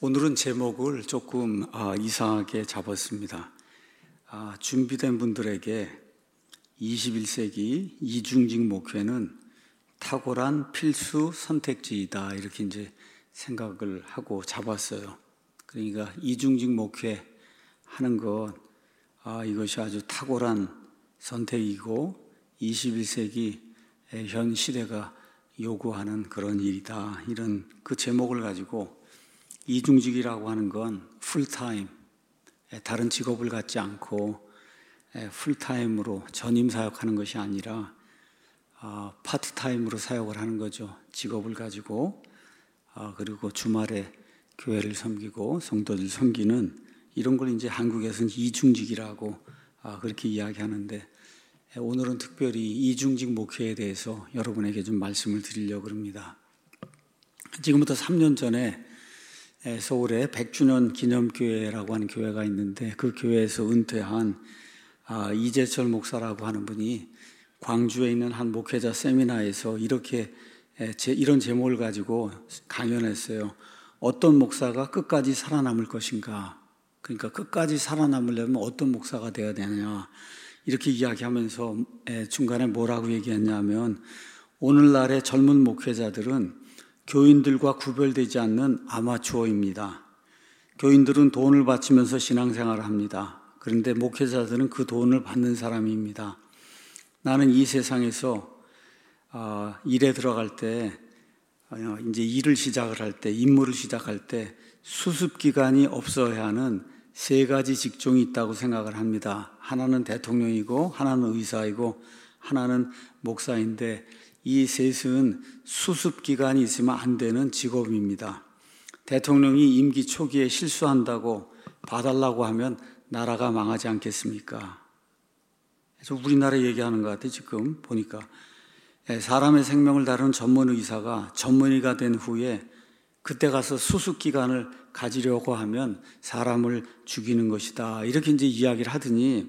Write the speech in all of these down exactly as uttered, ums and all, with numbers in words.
오늘은 제목을 조금 아, 이상하게 잡았습니다. 아, 준비된 분들에게 이십일 세기 이중직 목회는 탁월한 필수 선택지이다, 이렇게 이제 생각을 하고 잡았어요. 그러니까 이중직 목회 하는 것, 아, 이것이 아주 탁월한 선택이고 이십일 세기 현 시대가 요구하는 그런 일이다, 이런 그 제목을 가지고 이중직이라고 하는 건 풀타임, 다른 직업을 갖지 않고 풀타임으로 전임 사역하는 것이 아니라 파트타임으로 사역을 하는 거죠. 직업을 가지고. 그리고 주말에 교회를 섬기고 성도들 섬기는, 이런 걸 이제 한국에서는 이중직이라고 그렇게 이야기하는데, 오늘은 특별히 이중직 목회에 대해서 여러분에게 좀 말씀을 드리려고 합니다. 지금부터 삼 년 전에 서울에 백 주년 기념교회라고 하는 교회가 있는데, 그 교회에서 은퇴한 이재철 목사라고 하는 분이 광주에 있는 한 목회자 세미나에서 이렇게 이런 제목을 가지고 강연했어요. 어떤 목사가 끝까지 살아남을 것인가? 그러니까 끝까지 살아남으려면 어떤 목사가 되어야 되느냐, 이렇게 이야기하면서 중간에 뭐라고 얘기했냐면, 오늘날의 젊은 목회자들은 교인들과 구별되지 않는 아마추어입니다. 교인들은 돈을 바치면서 신앙생활을 합니다. 그런데 목회자들은 그 돈을 받는 사람입니다. 나는 이 세상에서 어, 일에 들어갈 때, 어, 이제 일을 시작을 할 때, 임무를 시작할 때 수습 기간이 없어야 하는 세 가지 직종이 있다고 생각을 합니다. 하나는 대통령이고, 하나는 의사이고, 하나는 목사인데, 이 셋은 수습 기간이 있으면 안 되는 직업입니다. 대통령이 임기 초기에 실수한다고 봐달라고 하면 나라가 망하지 않겠습니까? 그래서 우리나라 얘기하는 것 같아요. 지금 보니까 사람의 생명을 다루는 전문 의사가 전문의가 된 후에 그때 가서 수습 기간을 가지려고 하면 사람을 죽이는 것이다, 이렇게 이제 이야기를 하더니,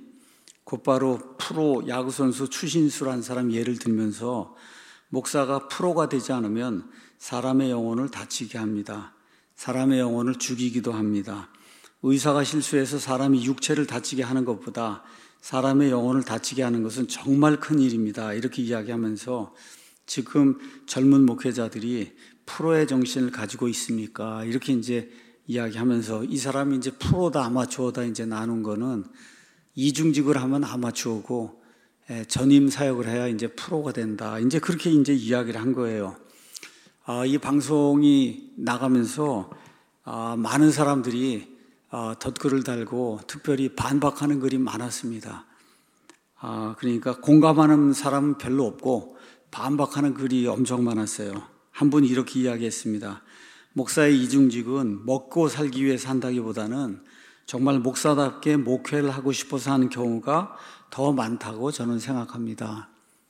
곧바로 프로 야구선수 추신수라는 사람 예를 들면서, 목사가 프로가 되지 않으면 사람의 영혼을 다치게 합니다. 사람의 영혼을 죽이기도 합니다. 의사가 실수해서 사람이 육체를 다치게 하는 것보다 사람의 영혼을 다치게 하는 것은 정말 큰 일입니다, 이렇게 이야기하면서, 지금 젊은 목회자들이 프로의 정신을 가지고 있습니까? 이렇게 이제 이야기하면서, 이 사람이 이제 프로다 아마추어다 이제 나눈 거는, 이중직을 하면 아마추어고 전임 사역을 해야 이제 프로가 된다, 이제 그렇게 이제 이야기를 한 거예요. 아, 이 방송이 나가면서 아, 많은 사람들이 아, 덧글을 달고 특별히 반박하는 글이 많았습니다. 아, 그러니까 공감하는 사람은 별로 없고 반박하는 글이 엄청 많았어요. 한 분이 이렇게 이야기했습니다. 목사의 이중직은 먹고 살기 위해서 한다기보다는 정말 목사답게 목회를 하고 싶어서 하는 경우가 더 많다고 저는 생각합니다.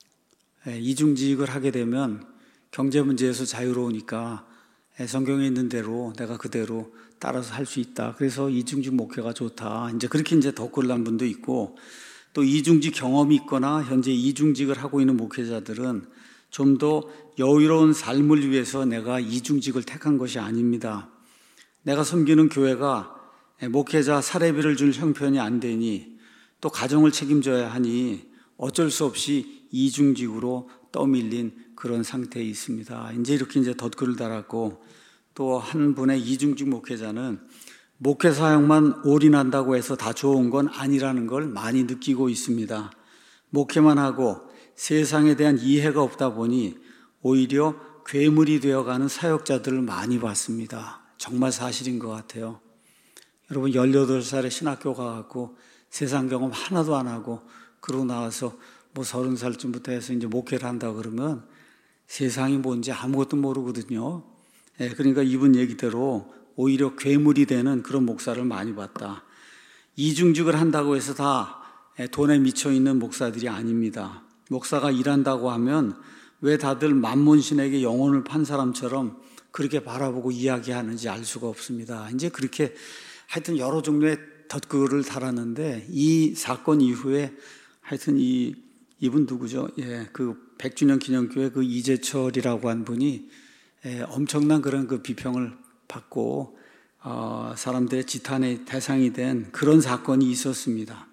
이중직을 하게 되면 경제 문제에서 자유로우니까 성경에 있는 대로 내가 그대로 따라서 할 수 있다. 그래서 이중직 목회가 좋다, 이제 그렇게 이제 덧글 난 분도 있고, 또 이중직 경험이 있거나 현재 이중직을 하고 있는 목회자들은 좀 더 여유로운 삶을 위해서 내가 이중직을 택한 것이 아닙니다. 내가 섬기는 교회가 목회자 사례비를 줄 형편이 안 되니, 또 가정을 책임져야 하니 어쩔 수 없이 이중직으로 떠밀린 그런 상태에 있습니다. 이제 이렇게 이제 덧글을 달았고, 또 한 분의 이중직 목회자는 목회 사역만 올인한다고 해서 다 좋은 건 아니라는 걸 많이 느끼고 있습니다. 목회만 하고 세상에 대한 이해가 없다 보니 오히려 괴물이 되어가는 사역자들을 많이 봤습니다. 정말 사실인 것 같아요. 여러분, 열여덟 살에 신학교 가갖고 세상 경험 하나도 안 하고 그러고 나와서 뭐 서른 살쯤부터 해서 이제 목회를 한다 그러면 세상이 뭔지 아무것도 모르거든요. 예, 그러니까 이분 얘기대로 오히려 괴물이 되는 그런 목사를 많이 봤다. 이중직을 한다고 해서 다 돈에 미쳐 있는 목사들이 아닙니다. 목사가 일한다고 하면 왜 다들 만몬신에게 영혼을 판 사람처럼 그렇게 바라보고 이야기하는지 알 수가 없습니다. 이제 그렇게 하여튼 여러 종류의 덧글을 달았는데, 이 사건 이후에 하여튼 이 이분 누구죠? 예, 그 백 주년 기념교회 그 이재철이라고 한 분이 예, 엄청난 그런 그 비평을 받고 어, 사람들의 지탄의 대상이 된 그런 사건이 있었습니다.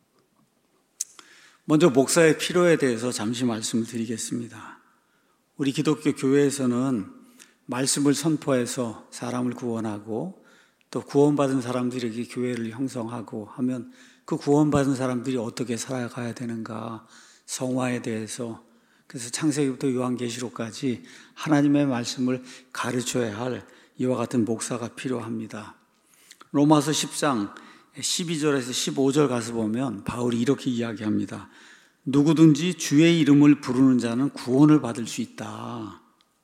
먼저 목사의 필요에 대해서 잠시 말씀을 드리겠습니다. 우리 기독교 교회에서는 말씀을 선포해서 사람을 구원하고 또 구원받은 사람들에게 교회를 형성하고 하면 그 구원받은 사람들이 어떻게 살아가야 되는가, 성화에 대해서, 그래서 창세기부터 요한계시록까지 하나님의 말씀을 가르쳐야 할 이와 같은 목사가 필요합니다. 로마서 십 장 십이 절에서 십오 절 가서 보면 바울이 이렇게 이야기합니다. 누구든지 주의 이름을 부르는 자는 구원을 받을 수 있다.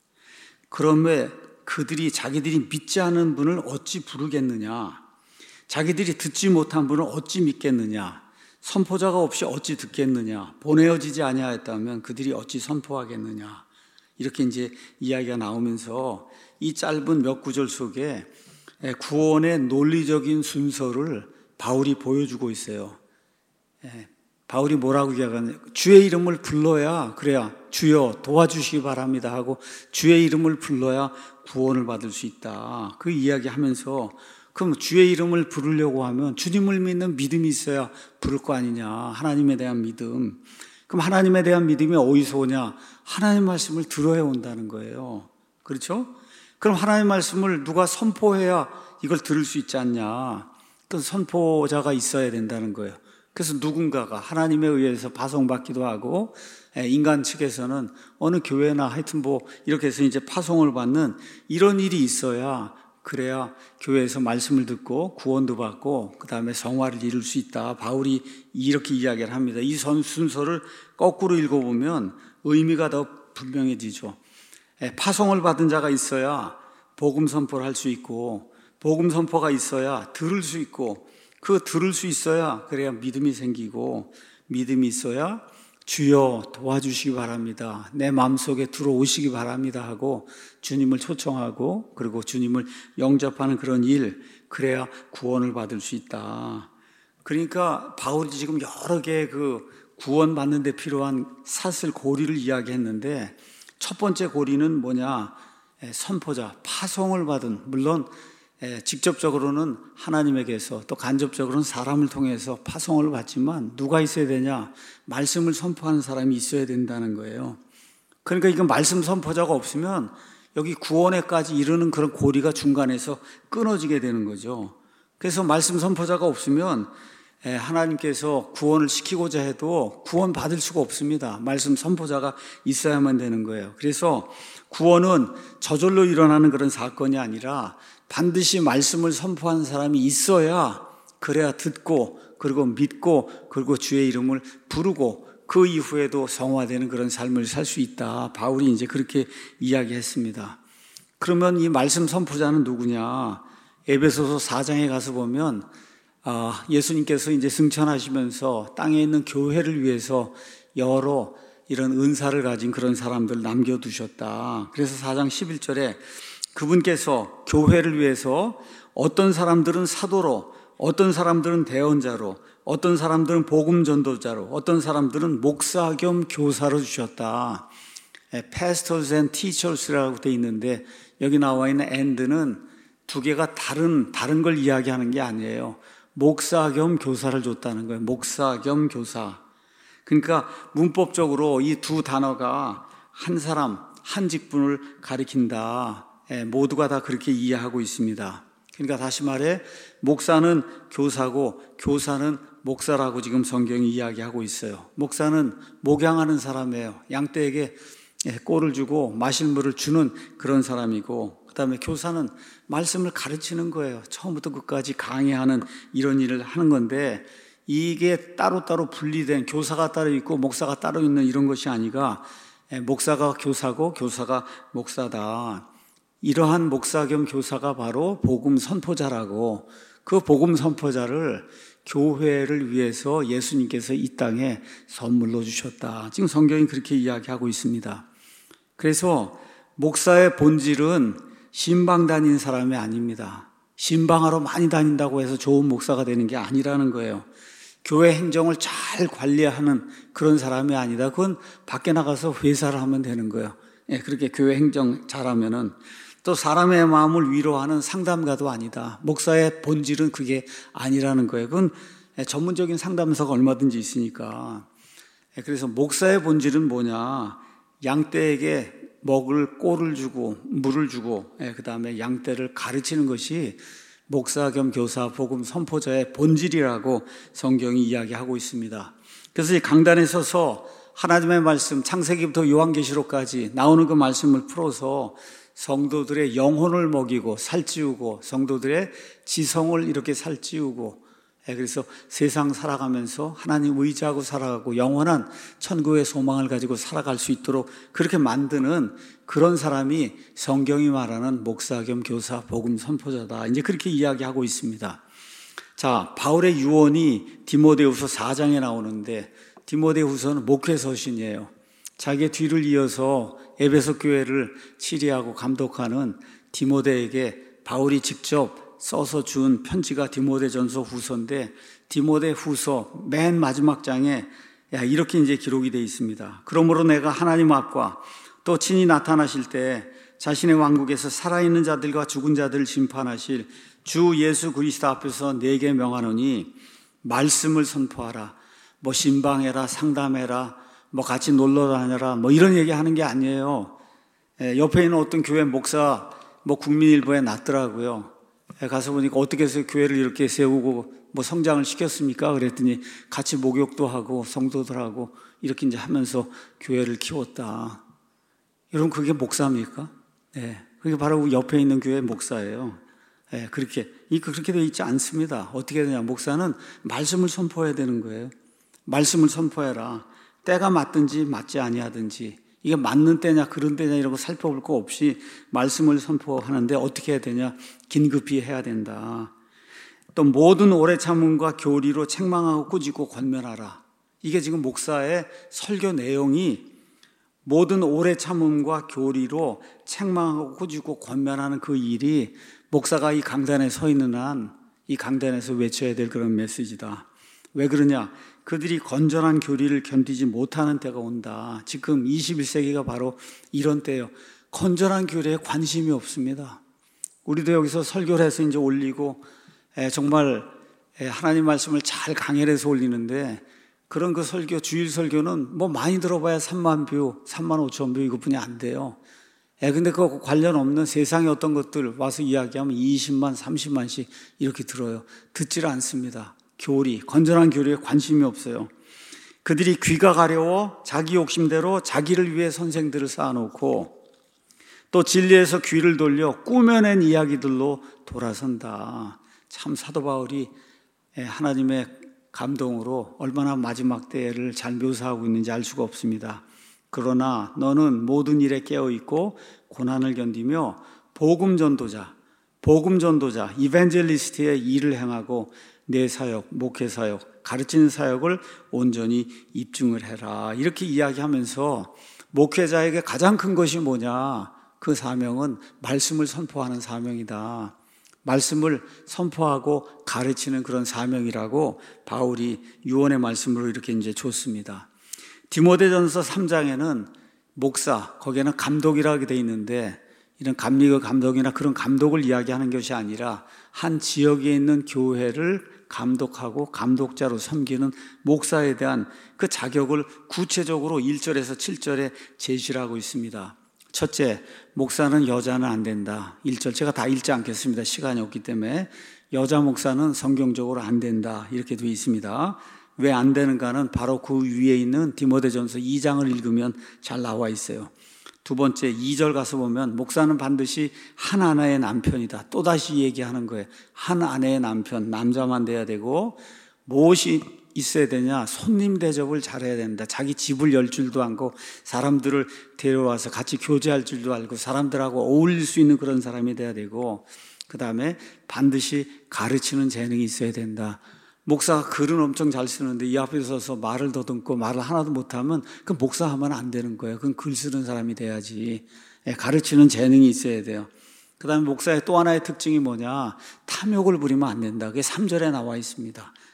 그러면 그들이 자기들이 믿지 않은 분을 어찌 부르겠느냐? 자기들이 듣지 못한 분을 어찌 믿겠느냐? 선포자가 없이 어찌 듣겠느냐? 보내어지지 아니하였다면 그들이 어찌 선포하겠느냐? 이렇게 이제 이야기가 나오면서 이 짧은 몇 구절 속에 구원의 논리적인 순서를 바울이 보여주고 있어요. 바울이 뭐라고 이야기하냐? 주의 이름을 불러야, 그래야 주여 도와주시기 바랍니다 하고 주의 이름을 불러야 구원을 받을 수 있다. 그 이야기 하면서 그럼 주의 이름을 부르려고 하면 주님을 믿는 믿음이 있어야 부를 거 아니냐. 하나님에 대한 믿음. 그럼 하나님에 대한 믿음이 어디서 오냐? 하나님 말씀을 들어야 온다는 거예요. 그렇죠? 그럼 하나님 말씀을 누가 선포해야 이걸 들을 수 있지 않냐? 그 선포자가 있어야 된다는 거예요. 그래서 누군가가 하나님에 의해서 파송받기도 하고 인간 측에서는 어느 교회나 하여튼 뭐 이렇게 해서 이제 파송을 받는 이런 일이 있어야, 그래야 교회에서 말씀을 듣고 구원도 받고 그 다음에 성화를 이룰 수 있다. 바울이 이렇게 이야기를 합니다. 이 순서를 거꾸로 읽어보면 의미가 더 분명해지죠. 파송을 받은 자가 있어야 복음 선포를 할 수 있고, 복음 선포가 있어야 들을 수 있고, 그 들을 수 있어야 그래야 믿음이 생기고, 믿음이 있어야 주여 도와주시기 바랍니다, 내 마음속에 들어오시기 바랍니다 하고 주님을 초청하고 그리고 주님을 영접하는 그런 일, 그래야 구원을 받을 수 있다. 그러니까 바울이 지금 여러 개의 그 구원받는 데 필요한 사슬 고리를 이야기했는데, 첫 번째 고리는 뭐냐? 선포자, 파송을 받은, 물론 직접적으로는 하나님에게서 또 간접적으로는 사람을 통해서 파송을 받지만 누가 있어야 되냐? 말씀을 선포하는 사람이 있어야 된다는 거예요. 그러니까 이건 말씀 선포자가 없으면 여기 구원에까지 이르는 그런 고리가 중간에서 끊어지게 되는 거죠. 그래서 말씀 선포자가 없으면 하나님께서 구원을 시키고자 해도 구원 받을 수가 없습니다. 말씀 선포자가 있어야만 되는 거예요. 그래서 구원은 저절로 일어나는 그런 사건이 아니라 반드시 말씀을 선포하는 사람이 있어야, 그래야 듣고 그리고 믿고 그리고 주의 이름을 부르고 그 이후에도 성화되는 그런 삶을 살 수 있다. 바울이 이제 그렇게 이야기했습니다. 그러면 이 말씀 선포자는 누구냐? 에베소서 사 장에 가서 보면 아, 예수님께서 이제 승천하시면서 땅에 있는 교회를 위해서 여러 이런 은사를 가진 그런 사람들을 남겨두셨다. 그래서 사 장 십일 절에 그분께서 교회를 위해서 어떤 사람들은 사도로, 어떤 사람들은 대언자로, 어떤 사람들은 복음 전도자로, 어떤 사람들은 목사 겸 교사로 주셨다. Pastors and Teachers라고 되어 있는데 여기 나와 있는 and는 두 개가 다른 다른 걸 이야기하는 게 아니에요. 목사 겸 교사를 줬다는 거예요. 목사 겸 교사. 그러니까 문법적으로 이 두 단어가 한 사람, 한 직분을 가리킨다. 모두가 다 그렇게 이해하고 있습니다. 그러니까 다시 말해 목사는 교사고 교사는 목사라고 지금 성경이 이야기하고 있어요. 목사는 목양하는 사람이에요. 양떼에게 꼴을 주고 마실 물을 주는 그런 사람이고, 그 다음에 교사는 말씀을 가르치는 거예요. 처음부터 끝까지 강의하는 이런 일을 하는 건데, 이게 따로따로 분리된, 교사가 따로 있고 목사가 따로 있는 이런 것이 아니라 목사가 교사고 교사가 목사다. 이러한 목사 겸 교사가 바로 복음 선포자라고, 그 복음 선포자를 교회를 위해서 예수님께서 이 땅에 선물로 주셨다. 지금 성경이 그렇게 이야기하고 있습니다. 그래서 목사의 본질은 신방 다니는 사람이 아닙니다. 신방하러 많이 다닌다고 해서 좋은 목사가 되는 게 아니라는 거예요. 교회 행정을 잘 관리하는 그런 사람이 아니다. 그건 밖에 나가서 회사를 하면 되는 거예요. 예, 그렇게 교회 행정 잘하면은. 또 또 사람의 마음을 위로하는 상담가도 아니다. 목사의 본질은 그게 아니라는 거예요. 그건 전문적인 상담사가 얼마든지 있으니까. 그래서 목사의 본질은 뭐냐? 양떼에게 먹을 꼴을 주고 물을 주고 그 다음에 양떼를 가르치는 것이 목사 겸 교사, 복음 선포자의 본질이라고 성경이 이야기하고 있습니다. 그래서 이 강단에 서서 하나님의 말씀, 창세기부터 요한계시록까지 나오는 그 말씀을 풀어서 성도들의 영혼을 먹이고 살찌우고 성도들의 지성을 이렇게 살찌우고, 그래서 세상 살아가면서 하나님 의지하고 살아가고 영원한 천국의 소망을 가지고 살아갈 수 있도록 그렇게 만드는 그런 사람이 성경이 말하는 목사 겸 교사, 복음 선포자다. 이제 그렇게 이야기하고 있습니다. 자, 바울의 유언이 디모데후서 사 장에 나오는데, 디모데후서는 목회 서신이에요. 자기의 뒤를 이어서 에베소 교회를 치리하고 감독하는 디모데에게 바울이 직접 써서 준 편지가 디모데전서 후서인데, 디모데후서 맨 마지막 장에 야, 이렇게 이제 기록이 되어 있습니다. 그러므로 내가 하나님 앞과 또 친히 나타나실 때 자신의 왕국에서 살아있는 자들과 죽은 자들을 심판하실 주 예수 그리스도 앞에서 내게 명하노니 말씀을 선포하라. 뭐 신방해라, 상담해라, 뭐 같이 놀러 다녀라, 뭐 이런 얘기 하는 게 아니에요. 옆에 있는 어떤 교회 목사 뭐 국민일보에 났더라고요. 가서 보니까 어떻게 해서 교회를 이렇게 세우고 뭐 성장을 시켰습니까? 그랬더니 같이 목욕도 하고 성도들하고 이렇게 이제 하면서 교회를 키웠다. 여러분, 그게 목사입니까? 네, 그게 바로 옆에 있는 교회 목사예요. 네, 그렇게 그렇게 되어 있지 않습니다. 어떻게 되냐? 목사는 말씀을 선포해야 되는 거예요. 말씀을 선포해라. 때가 맞든지 맞지 아니하든지, 이게 맞는 때냐 그런 때냐 이런 거 살펴볼 거 없이 말씀을 선포하는데 어떻게 해야 되냐? 긴급히 해야 된다. 또 모든 오래 참음과 교리로 책망하고 꾸짖고 권면하라. 이게 지금 목사의 설교 내용이 모든 오래 참음과 교리로 책망하고 꾸짖고 권면하는 그 일이 목사가 이 강단에 서 있는 한 이 강단에서 외쳐야 될 그런 메시지다. 왜 그러냐? 그들이 건전한 교리를 견디지 못하는 때가 온다. 지금 이십일 세기가 바로 이런 때예요. 건전한 교리에 관심이 없습니다. 우리도 여기서 설교를 해서 이제 올리고 정말 하나님 말씀을 잘 강해를 해서 올리는데, 그런 그 설교, 주일 설교는 뭐 많이 들어봐야 삼만 뷰, 삼만 오천 뷰 이것뿐이 안 돼요. 예, 근데 그 관련 없는 세상의 어떤 것들 와서 이야기하면 이십만, 삼십만씩 이렇게 들어요. 듣지를 않습니다. 교리, 건전한 교리에 관심이 없어요. 그들이 귀가 가려워 자기 욕심대로 자기를 위해 선생들을 쌓아놓고 또 진리에서 귀를 돌려 꾸며낸 이야기들로 돌아선다. 참 사도 바울이 하나님의 감동으로 얼마나 마지막 때를 잘 묘사하고 있는지 알 수가 없습니다. 그러나 너는 모든 일에 깨어있고 고난을 견디며 복음 전도자, 복음 전도자, 이벤젤리스트의 일을 행하고 내 사역, 목회 사역, 가르치는 사역을 온전히 입증을 해라. 이렇게 이야기하면서 목회자에게 가장 큰 것이 뭐냐? 그 사명은 말씀을 선포하는 사명이다. 말씀을 선포하고 가르치는 그런 사명이라고 바울이 유언의 말씀으로 이렇게 이제 줬습니다. 디모데전서 삼 장에는 목사, 거기에는 감독이라고 되어 있는데, 이런 감리교 감독이나 그런 감독을 이야기하는 것이 아니라 한 지역에 있는 교회를 감독하고 감독자로 섬기는 목사에 대한 그 자격을 구체적으로 일 절에서 칠 절에 제시를 하고 있습니다. 첫째, 목사는 여자는 안 된다. 일 절 제가 다 읽지 않겠습니다. 시간이 없기 때문에. 여자 목사는 성경적으로 안 된다. 이렇게 되어 있습니다. 왜 안 되는가는 바로 그 위에 있는 디모데전서 이 장을 읽으면 잘 나와 있어요. 두 번째, 이 절 가서 보면 목사는 반드시 한 아내의 남편이다. 또다시 얘기하는 거예요. 한 아내의 남편, 남자만 돼야 되고, 무엇이 있어야 되냐? 손님 대접을 잘해야 된다. 자기 집을 열 줄도 알고 사람들을 데려와서 같이 교제할 줄도 알고 사람들하고 어울릴 수 있는 그런 사람이 돼야 되고, 그 다음에 반드시 가르치는 재능이 있어야 된다. 목사가 글은 엄청 잘 쓰는데 이 앞에 서서 말을 더듬고 말을 하나도 못하면 그 목사하면 안 되는 거예요. 그건 글 쓰는 사람이 돼야지. 가르치는 재능이 있어야 돼요. 그 다음에 목사의 또 하나의 특징이 뭐냐? 탐욕을 부리면 안 된다. 그게 삼 절에 나와 있습니다.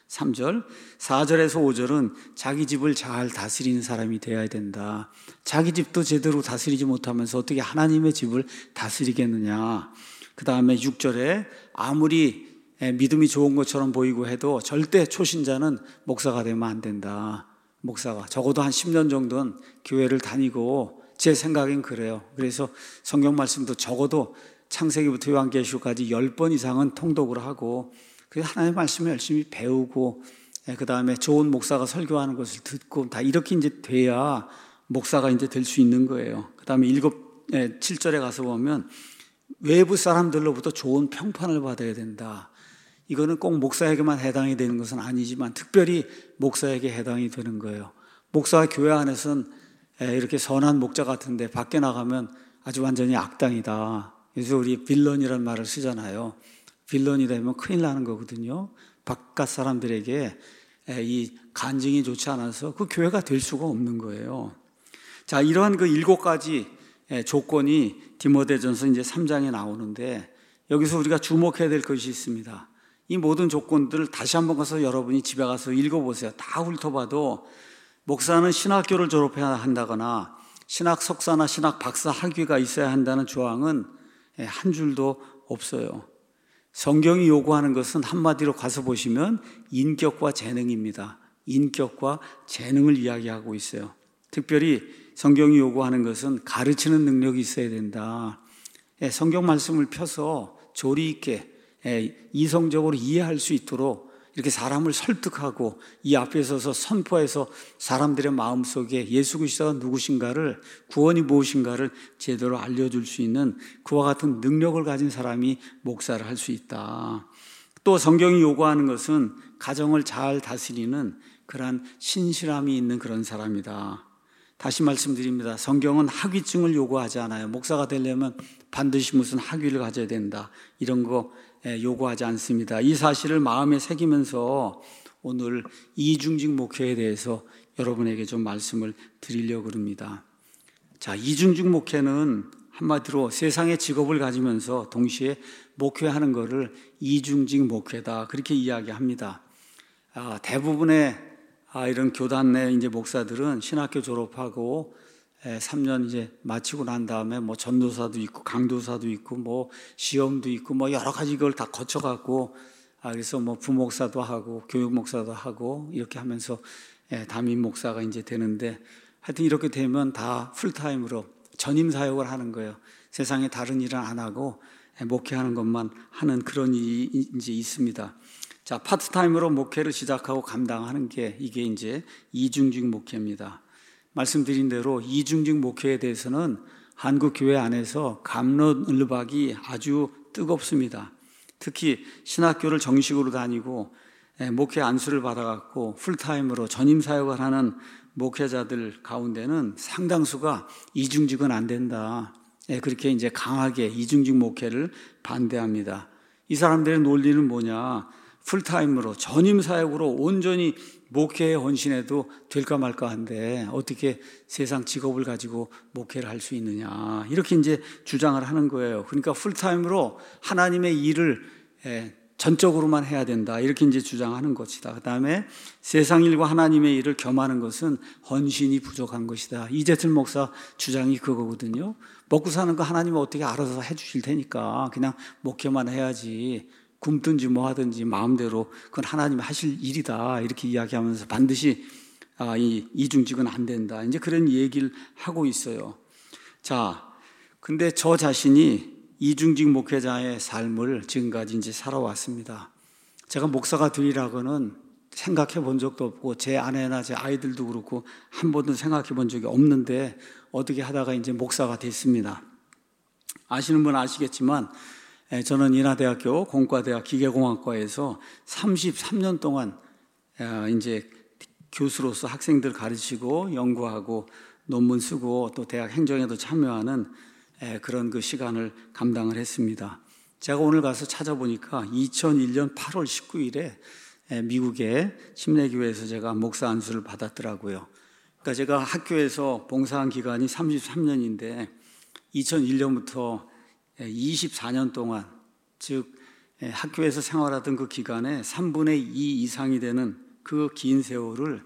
삼 절, 사 절에서 오 절은 자기 집을 잘 다스리는 사람이 되어야 된다. 자기 집도 제대로 다스리지 못하면서 어떻게 하나님의 집을 다스리겠느냐. 그 다음에 육 절에 아무리 믿음이 좋은 것처럼 보이고 해도 절대 초신자는 목사가 되면 안 된다. 목사가 적어도 한 십 년 정도는 교회를 다니고, 제 생각엔 그래요. 그래서 성경 말씀도 적어도 창세기부터 요한계시록까지 열 번 이상은 통독을 하고, 그래서 하나님의 말씀을 열심히 배우고, 그 다음에 좋은 목사가 설교하는 것을 듣고, 다 이렇게 이제 돼야 목사가 이제 될 수 있는 거예요. 그 다음에 일곱, 칠 절에 가서 보면 외부 사람들로부터 좋은 평판을 받아야 된다. 이거는 꼭 목사에게만 해당이 되는 것은 아니지만 특별히 목사에게 해당이 되는 거예요. 목사가 교회 안에서는 이렇게 선한 목자 같은데 밖에 나가면 아주 완전히 악당이다. 그래서 우리 빌런이라는 말을 쓰잖아요. 빌런이 되면 큰일 나는 거거든요. 바깥 사람들에게 이 간증이 좋지 않아서 그 교회가 될 수가 없는 거예요. 자, 이러한 그 일곱 가지 조건이 디모데전서 이제 삼 장에 나오는데, 여기서 우리가 주목해야 될 것이 있습니다. 이 모든 조건들을 다시 한번 가서 여러분이 집에 가서 읽어보세요. 다 훑어봐도 목사는 신학교를 졸업해야 한다거나 신학 석사나 신학 박사 학위가 있어야 한다는 조항은 한 줄도 없어요. 성경이 요구하는 것은 한마디로 가서 보시면 인격과 재능입니다. 인격과 재능을 이야기하고 있어요. 특별히 성경이 요구하는 것은 가르치는 능력이 있어야 된다. 성경 말씀을 펴서 조리 있게 이성적으로 이해할 수 있도록 이렇게 사람을 설득하고 이 앞에 서서 선포해서 사람들의 마음속에 예수 그리스도가 누구신가를, 구원이 무엇인가를 제대로 알려줄 수 있는 그와 같은 능력을 가진 사람이 목사를 할 수 있다. 또 성경이 요구하는 것은 가정을 잘 다스리는 그러한 신실함이 있는 그런 사람이다. 다시 말씀드립니다. 성경은 학위증을 요구하지 않아요. 목사가 되려면 반드시 무슨 학위를 가져야 된다, 이런 거 요구하지 않습니다. 이 사실을 마음에 새기면서 오늘 이중직 목회에 대해서 여러분에게 좀 말씀을 드리려고 합니다. 자, 이중직 목회는 한마디로 세상의 직업을 가지면서 동시에 목회하는 것을 이중직 목회다, 그렇게 이야기합니다. 아, 대부분의 아, 이런 교단 내 이제 목사들은 신학교 졸업하고 삼 년 이제 마치고 난 다음에 뭐 전도사도 있고 강도사도 있고 뭐 시험도 있고 뭐 여러 가지 이걸 다 거쳐갖고, 아, 그래서 뭐 부목사도 하고 교육목사도 하고 이렇게 하면서 담임 목사가 이제 되는데, 하여튼 이렇게 되면 다 풀타임으로 전임 사역을 하는 거예요. 세상에 다른 일은 안 하고 목회하는 것만 하는 그런 일이 이제 있습니다. 자, 파트타임으로 목회를 시작하고 감당하는 게 이게 이제 이중직 목회입니다. 말씀드린 대로 이중직 목회에 대해서는 한국 교회 안에서 갑론을박이 아주 뜨겁습니다. 특히 신학교를 정식으로 다니고 목회 안수를 받아갖고 풀타임으로 전임 사역을 하는 목회자들 가운데는 상당수가 이중직은 안 된다, 그렇게 이제 강하게 이중직 목회를 반대합니다. 이 사람들의 논리는 뭐냐? 풀타임으로 전임 사역으로 온전히 목회에 헌신해도 될까 말까 한데 어떻게 세상 직업을 가지고 목회를 할 수 있느냐, 이렇게 이제 주장을 하는 거예요. 그러니까 풀타임으로 하나님의 일을 전적으로만 해야 된다, 이렇게 이제 주장하는 것이다. 그 다음에 세상 일과 하나님의 일을 겸하는 것은 헌신이 부족한 것이다. 이재틀 목사 주장이 그거거든요. 먹고 사는 거 하나님은 어떻게 알아서 해주실 테니까 그냥 목회만 해야지, 굶든지 뭐 하든지 마음대로 그건 하나님이 하실 일이다, 이렇게 이야기하면서 반드시 아, 이 이중직은 안 된다, 이제 그런 얘기를 하고 있어요. 자, 근데 저 자신이 이중직 목회자의 삶을 지금까지 이제 살아왔습니다. 제가 목사가 되리라고는 생각해 본 적도 없고 제 아내나 제 아이들도 그렇고 한 번도 생각해 본 적이 없는데 어떻게 하다가 이제 목사가 됐습니다. 아시는 분은 아시겠지만 저는 인하대학교 공과대학 기계공학과에서 삼십삼 년 동안 이제 교수로서 학생들 가르치고 연구하고 논문 쓰고 또 대학 행정에도 참여하는 그런 그 시간을 감당을 했습니다. 제가 오늘 가서 찾아보니까 이천일 년 팔월 십구일에 미국의 침례교회에서 제가 목사 안수를 받았더라고요. 그러니까 제가 학교에서 봉사한 기간이 삼십삼 년인데 이천일 년부터 이십사 년 동안, 즉 학교에서 생활하던 그 기간에 삼분의 이 이상이 되는 그 긴 세월을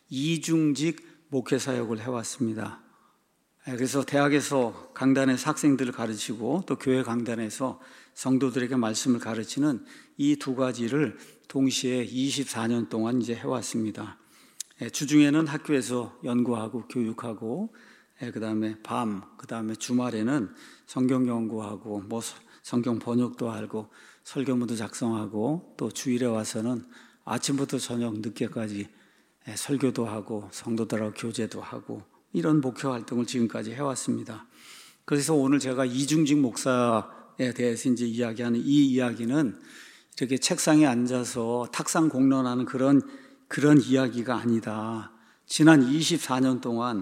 이중직 목회 사역을 해왔습니다. 그래서 대학에서 강단에서 학생들을 가르치고 또 교회 강단에서 성도들에게 말씀을 가르치는 이 두 가지를 동시에 이십사 년 동안 이제 해왔습니다. 주중에는 학교에서 연구하고 교육하고, 그 다음에 밤, 그 다음에 주말에는 성경 연구하고, 뭐 성경 번역도 하고, 설교문도 작성하고, 또 주일에 와서는 아침부터 저녁 늦게까지 설교도 하고, 성도들하고 교제도 하고, 이런 목회 활동을 지금까지 해왔습니다. 그래서 오늘 제가 이중직 목사에 대해서 이제 이야기하는 이 이야기는 이렇게 책상에 앉아서 탁상 공론하는 그런 그런 이야기가 아니다. 지난 이십사 년 동안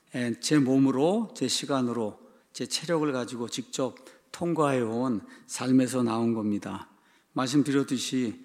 제 몸으로, 제 시간으로, 제 체력을 가지고 직접 통과해온 삶에서 나온 겁니다. 말씀드렸듯이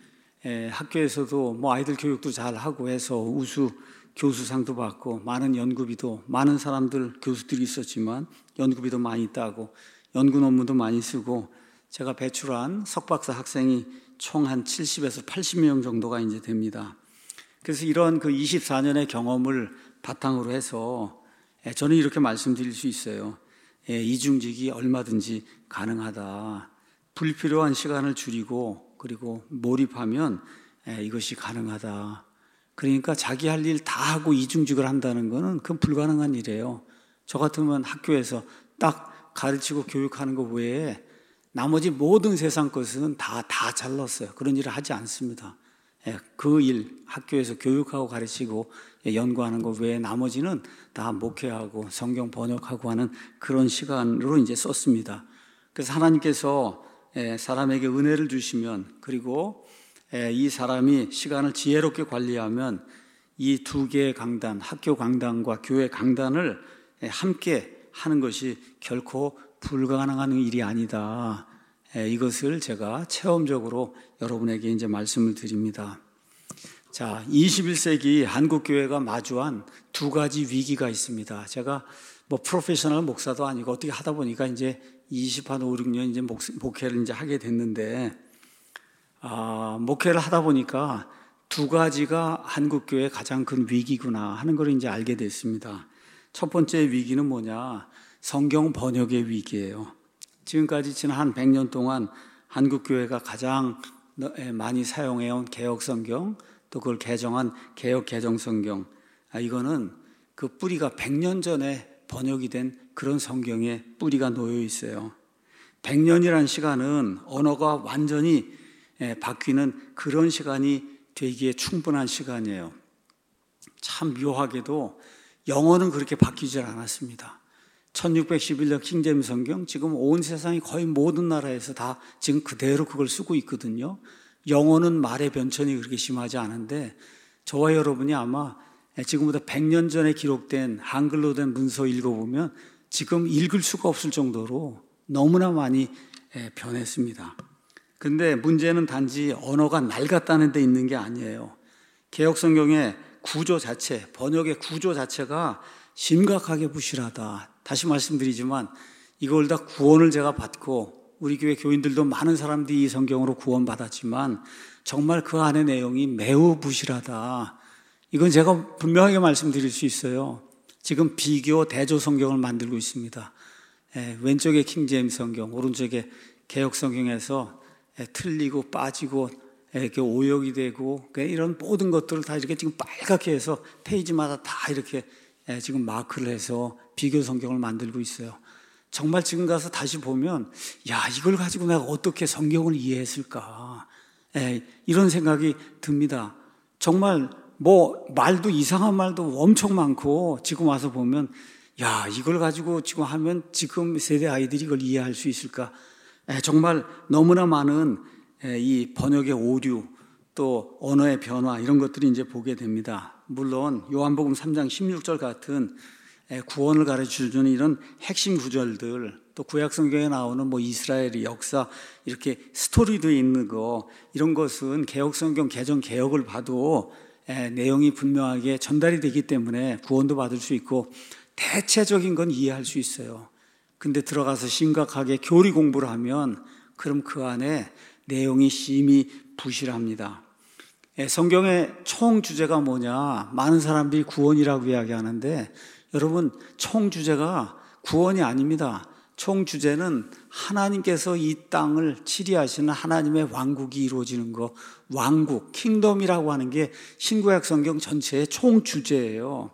학교에서도 뭐 아이들 교육도 잘 하고 해서 우수 교수상도 받고 많은 연구비도, 많은 사람들 교수들이 있었지만 연구비도 많이 따고 연구 논문도 많이 쓰고, 제가 배출한 석박사 학생이 총 한 칠십에서 팔십 명 정도가 이제 됩니다. 그래서 이런 그 이십사 년의 경험을 바탕으로 해서 저는 이렇게 말씀드릴 수 있어요. 이중직이 얼마든지 가능하다. 불필요한 시간을 줄이고 그리고 몰입하면 이것이 가능하다. 그러니까 자기 할 일 다 하고 이중직을 한다는 것은 그건 불가능한 일이에요. 저 같으면 학교에서 딱 가르치고 교육하는 것 외에 나머지 모든 세상 것은 다, 다 잘랐어요. 그런 일을 하지 않습니다. 그 일, 학교에서 교육하고 가르치고 연구하는 것 외에 나머지는 다 목회하고 성경 번역하고 하는 그런 시간으로 이제 썼습니다. 그래서 하나님께서 사람에게 은혜를 주시면, 그리고 이 사람이 시간을 지혜롭게 관리하면 이 두 개의 강단, 학교 강단과 교회 강단을 함께 하는 것이 결코 불가능한 일이 아니다. 이것을 제가 체험적으로 여러분에게 이제 말씀을 드립니다. 자, 이십일 세기 한국교회가 마주한 두 가지 위기가 있습니다. 제가 뭐 프로페셔널 목사도 아니고 어떻게 하다 보니까 이제 이십 한 오, 육 년 이제 목, 목회를 이제 하게 됐는데, 아, 목회를 하다 보니까 두 가지가 한국교회의 가장 큰 위기구나 하는 걸 이제 알게 됐습니다. 첫 번째 위기는 뭐냐? 성경 번역의 위기예요. 지금까지 지난 한 백 년 동안 한국교회가 가장 많이 사용해온 개혁성경, 또 그걸 개정한 개혁개정성경, 아, 이거는 그 뿌리가 백 년 전에 번역이 된 그런 성경에 뿌리가 놓여 있어요. 백 년이라는 시간은 언어가 완전히 바뀌는 그런 시간이 되기에 충분한 시간이에요. 참 묘하게도 영어는 그렇게 바뀌질 않았습니다. 천육백십일 년 킹제임스 성경, 지금 온 세상이 거의 모든 나라에서 다 지금 그대로 그걸 쓰고 있거든요. 영어는 말의 변천이 그렇게 심하지 않은데, 저와 여러분이 아마 지금보다 백 년 전에 기록된 한글로 된 문서 읽어보면 지금 읽을 수가 없을 정도로 너무나 많이 변했습니다. 근데 문제는 단지 언어가 낡았다는 데 있는 게 아니에요. 개혁성경의 구조 자체, 번역의 구조 자체가 심각하게 부실하다. 다시 말씀드리지만 이걸 다 구원을 제가 받고 우리 교회 교인들도 많은 사람들이 이 성경으로 구원받았지만 정말 그 안의 내용이 매우 부실하다. 이건 제가 분명하게 말씀드릴 수 있어요. 지금 비교 대조 성경을 만들고 있습니다. 예, 왼쪽에 킹제임스 성경, 오른쪽에 개혁 성경에서 예, 틀리고 빠지고 예, 이렇게 오역이 되고 이런 모든 것들을 다 이렇게 지금 빨갛게 해서 페이지마다 다 이렇게 예, 지금 마크를 해서 비교 성경을 만들고 있어요. 정말 지금 가서 다시 보면 야, 이걸 가지고 내가 어떻게 성경을 이해했을까, 예, 이런 생각이 듭니다. 정말 뭐 말도 이상한 말도 엄청 많고, 지금 와서 보면 야, 이걸 가지고 지금 하면 지금 세대 아이들이 이걸 이해할 수 있을까? 에, 정말 너무나 많은 에, 이 번역의 오류, 또 언어의 변화, 이런 것들이 이제 보게 됩니다. 물론 요한복음 삼 장 십육 절 같은 에, 구원을 가르쳐주는 이런 핵심 구절들, 또 구약성경에 나오는 뭐 이스라엘의 역사, 이렇게 스토리도 있는 거, 이런 것은 개혁성경 개정 개혁을 봐도 에, 내용이 분명하게 전달이 되기 때문에 구원도 받을 수 있고 대체적인 건 이해할 수 있어요. 근데 들어가서 심각하게 교리 공부를 하면 그럼 그 안에 내용이 심히 부실합니다. 성경의 총 주제가 뭐냐? 많은 사람들이 구원이라고 이야기하는데 여러분, 총 주제가 구원이 아닙니다. 총 주제는 하나님께서 이 땅을 치리하시는 하나님의 왕국이 이루어지는 거, 왕국, 킹덤이라고 하는 게 신구약 성경 전체의 총 주제예요.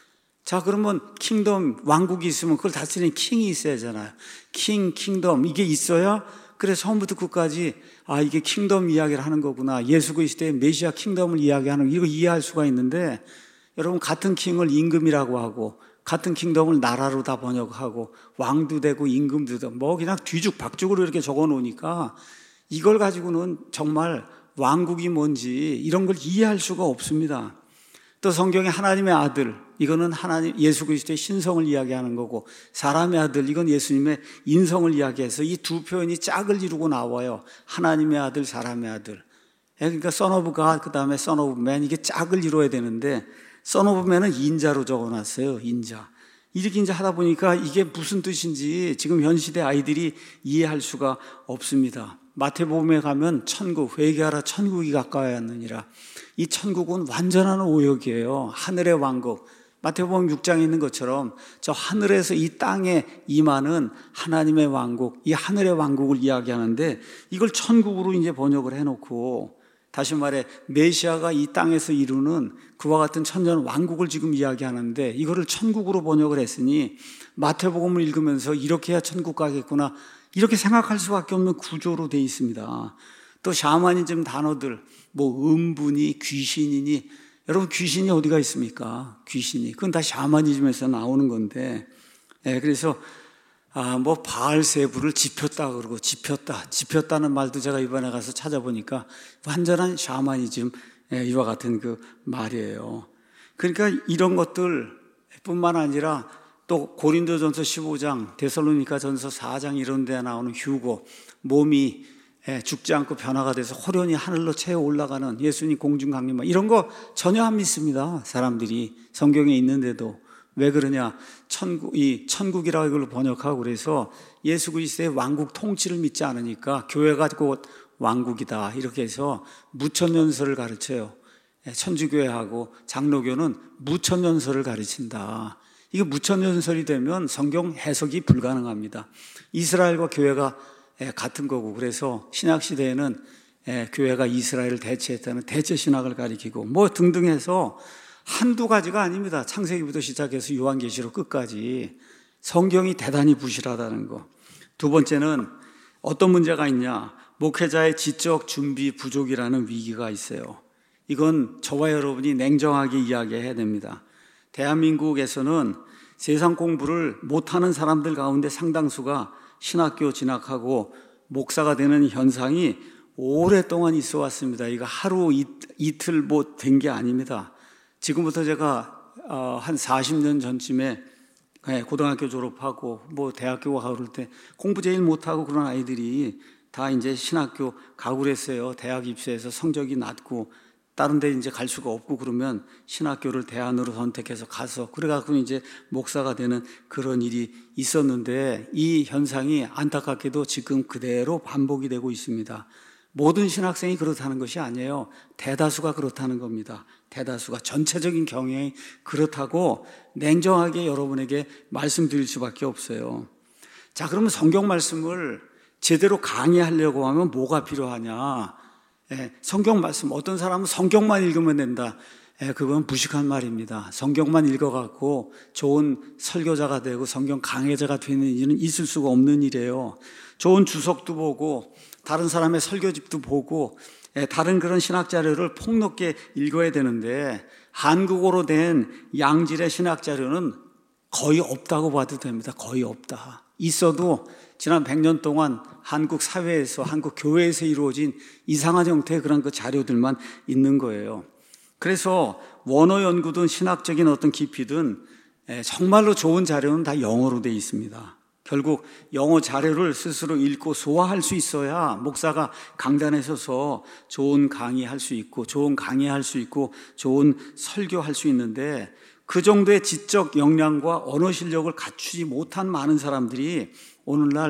자, 그러면 킹덤, 왕국이 있으면 그걸 다스리는 킹이 있어야 하잖아요. 킹, 킹덤, 이게 있어야 그래서 처음부터 끝까지 아, 이게 킹덤 이야기를 하는 거구나. 예수 그리스도의 메시아 킹덤을 이야기하는, 이거 이해할 수가 있는데, 여러분, 같은 킹을 임금이라고 하고 같은 킹덤을 나라로 다 번역하고 왕도 되고 임금도 되고 뭐 그냥 뒤죽박죽으로 이렇게 적어 놓으니까 이걸 가지고는 정말 왕국이 뭔지 이런 걸 이해할 수가 없습니다. 또 성경의 하나님의 아들, 이거는 하나님 예수 그리스도의 신성을 이야기하는 거고, 사람의 아들, 이건 예수님의 인성을 이야기해서 이 두 표현이 짝을 이루고 나와요. 하나님의 아들, 사람의 아들. 그러니까 Son of God, 그 다음에 Son of Man, 이게 짝을 이루어야 되는데 Son of Man은 인자로 적어놨어요. 인자. 이렇게 이제 하다 보니까 이게 무슨 뜻인지 지금 현 시대 아이들이 이해할 수가 없습니다. 마태복음에 가면 천국, 회개하라 천국이 가까이 왔느니라. 이 천국은 완전한 오역이에요. 하늘의 왕국. 마태복음 육 장에 있는 것처럼 저 하늘에서 이 땅에 임하는 하나님의 왕국, 이 하늘의 왕국을 이야기하는데 이걸 천국으로 이제 번역을 해놓고, 다시 말해 메시아가 이 땅에서 이루는 그와 같은 천년 왕국을 지금 이야기하는데 이거를 천국으로 번역을 했으니 마태복음을 읽으면서 이렇게 해야 천국 가겠구나, 이렇게 생각할 수밖에 없는 구조로 되어 있습니다. 또 샤머니즘 단어들, 뭐 음부니 귀신이니, 여러분 귀신이 어디가 있습니까? 귀신이 그건 다 샤머니즘에서 나오는 건데, 예, 그래서 아, 뭐 바알세부를 지폈다 그러고 지폈다, 지폈다는 말도 제가 이번에 가서 찾아보니까 완전한 샤머니즘, 예, 이와 같은 그 말이에요. 그러니까 이런 것들뿐만 아니라 또 고린도전서 십오 장, 데살로니가전서 사 장 이런 데 나오는 휴고, 몸이 죽지 않고 변화가 돼서 호련히 하늘로 채워 올라가는 예수님 공중 강림, 이런 거 전혀 안 믿습니다. 사람들이 성경에 있는데도. 왜 그러냐? 천국, 이 천국이라고 이걸 번역하고 그래서 예수 그리스도의 왕국 통치를 믿지 않으니까 교회가 곧 왕국이다, 이렇게 해서 무천년설을 가르쳐요. 천주교회하고 장로교는 무천년설을 가르친다. 이게 무천년설이 되면 성경 해석이 불가능합니다. 이스라엘과 교회가 같은 거고, 그래서 신약시대에는 교회가 이스라엘을 대체했다는 대체신학을 가리키고 뭐 등등 해서 한두 가지가 아닙니다. 창세기부터 시작해서 요한계시록 끝까지 성경이 대단히 부실하다는 거. 두 번째는 어떤 문제가 있냐? 목회자의 지적 준비 부족이라는 위기가 있어요. 이건 저와 여러분이 냉정하게 이야기해야 됩니다. 대한민국에서는 세상 공부를 못하는 사람들 가운데 상당수가 신학교 진학하고 목사가 되는 현상이 오랫동안 있어 왔습니다. 이거 하루 이, 이틀 뭐 된 게 아닙니다. 지금부터 제가 한 사십 년 전쯤에 고등학교 졸업하고 뭐 대학교 가고 그럴 때 공부 제일 못하고 그런 아이들이 다 이제 신학교 가고 그랬어요. 대학 입시해서 성적이 낮고 다른 데 이제 갈 수가 없고 그러면 신학교를 대안으로 선택해서 가서 그래갖고 이제 목사가 되는 그런 일이 있었는데, 이 현상이 안타깝게도 지금 그대로 반복이 되고 있습니다. 모든 신학생이 그렇다는 것이 아니에요. 대다수가 그렇다는 겁니다. 대다수가, 전체적인 경향이 그렇다고 냉정하게 여러분에게 말씀드릴 수밖에 없어요. 자, 그러면 성경 말씀을 제대로 강의하려고 하면 뭐가 필요하냐? 예, 성경 말씀, 어떤 사람은 성경만 읽으면 된다. 예, 그건 무식한 말입니다. 성경만 읽어갖고 좋은 설교자가 되고 성경 강해자가 되는 일은 있을 수가 없는 일이에요. 좋은 주석도 보고 다른 사람의 설교집도 보고 예, 다른 그런 신학 자료를 폭넓게 읽어야 되는데, 한국어로 된 양질의 신학 자료는 거의 없다고 봐도 됩니다. 거의 없다. 있어도 지난 백 년 동안 한국 사회에서, 한국 교회에서 이루어진 이상한 형태의 그런 그 자료들만 있는 거예요. 그래서 원어 연구든 신학적인 어떤 깊이든 정말로 좋은 자료는 다 영어로 되어 있습니다. 결국 영어 자료를 스스로 읽고 소화할 수 있어야 목사가 강단에 서서 좋은 강의할 수 있고 좋은 강의할 수 있고 좋은 설교할 수 있는데, 그 정도의 지적 역량과 언어 실력을 갖추지 못한 많은 사람들이 오늘날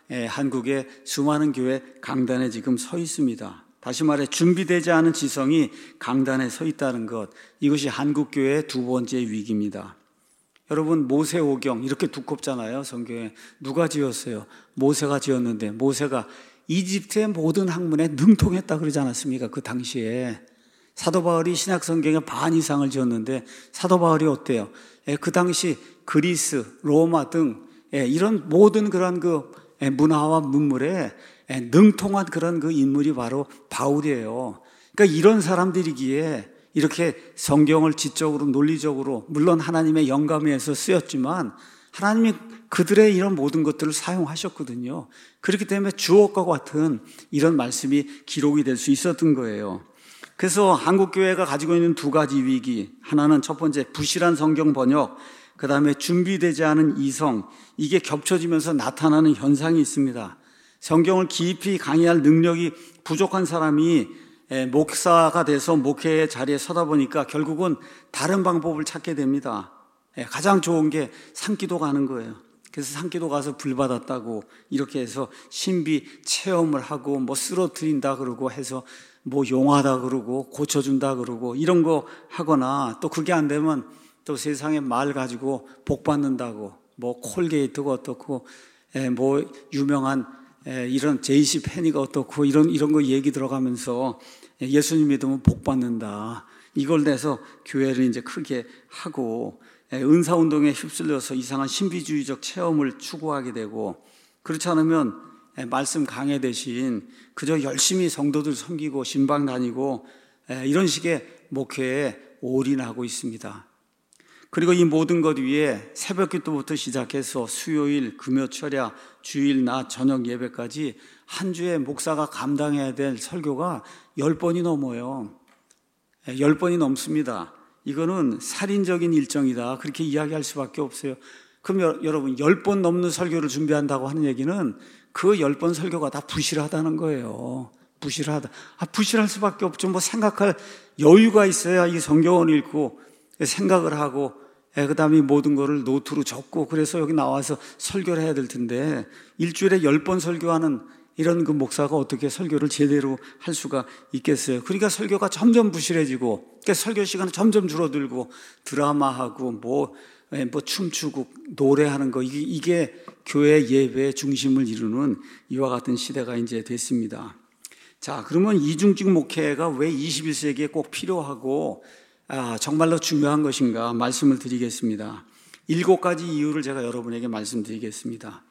한국의 수많은 교회 강단에 지금 서 있습니다. 다시 말해 준비되지 않은 지성이 강단에 서 있다는 것, 이것이 한국교회의 두 번째 위기입니다. 여러분, 모세오경 이렇게 두껍잖아요. 성경에 누가 지었어요? 모세가 지었는데, 모세가 이집트의 모든 학문에 능통했다 그러지 않았습니까? 그 당시에 사도 바울이 신약 성경의 반 이상을 지었는데, 사도 바울이 어때요? 그 당시 그리스, 로마 등 이런 모든 그런 그 문화와 문물에 능통한 그런 그 인물이 바로 바울이에요. 그러니까 이런 사람들이기에 이렇게 성경을 지적으로 논리적으로, 물론 하나님의 영감에 의해서 쓰였지만 하나님이 그들의 이런 모든 것들을 사용하셨거든요. 그렇기 때문에 주옥과 같은 이런 말씀이 기록이 될 수 있었던 거예요. 그래서 한국교회가 가지고 있는 두 가지 위기, 하나는 첫 번째 부실한 성경 번역, 그 다음에 준비되지 않은 이성, 이게 겹쳐지면서 나타나는 현상이 있습니다. 성경을 깊이 강의할 능력이 부족한 사람이 목사가 돼서 목회의 자리에 서다 보니까 결국은 다른 방법을 찾게 됩니다. 가장 좋은 게 산기도 가는 거예요. 그래서 산기도 가서 불 받았다고 이렇게 해서 신비 체험을 하고 뭐 쓰러뜨린다 그러고 해서 뭐 용하다 그러고 고쳐준다 그러고 이런 거 하거나, 또 그게 안 되면 또 세상에 말 가지고 복 받는다고, 뭐 콜게이트가 어떻고 뭐 유명한 이런 제이씨 페니가 어떻고 이런 이런 거 얘기 들어가면서 예수님 믿으면 복 받는다, 이걸 내서 교회를 이제 크게 하고 은사 운동에 휩쓸려서 이상한 신비주의적 체험을 추구하게 되고, 그렇지 않으면 말씀 강해 대신 그저 열심히 성도들 섬기고 신방 다니고 이런 식의 목회에 올인하고 있습니다. 그리고 이 모든 것 위에 새벽 기도부터 시작해서 수요일, 금요 철야, 주일, 낮, 저녁 예배까지 한 주에 목사가 감당해야 될 설교가 열 번이 넘어요. 열 번이 넘습니다. 이거는 살인적인 일정이다, 그렇게 이야기할 수밖에 없어요. 그럼 여러분, 열 번 넘는 설교를 준비한다고 하는 얘기는 그 열 번 설교가 다 부실하다는 거예요. 부실하다. 아, 부실할 수밖에 없죠. 뭐 생각할 여유가 있어야 이 성경을 읽고 생각을 하고 그 다음에 모든 거를 노트로 적고 그래서 여기 나와서 설교를 해야 될 텐데, 일주일에 열 번 설교하는 이런 그 목사가 어떻게 설교를 제대로 할 수가 있겠어요? 그러니까 설교가 점점 부실해지고, 그러니까 설교 시간은 점점 줄어들고, 드라마하고 뭐, 뭐 춤추고 노래하는 거, 이게, 이게 교회 예배의 중심을 이루는 이와 같은 시대가 이제 됐습니다. 자, 그러면 이중직 목회가 왜 이십일 세기에 꼭 필요하고 아, 정말로 중요한 것인가 말씀을 드리겠습니다. 일곱 가지 이유를 제가 여러분에게 말씀드리겠습니다.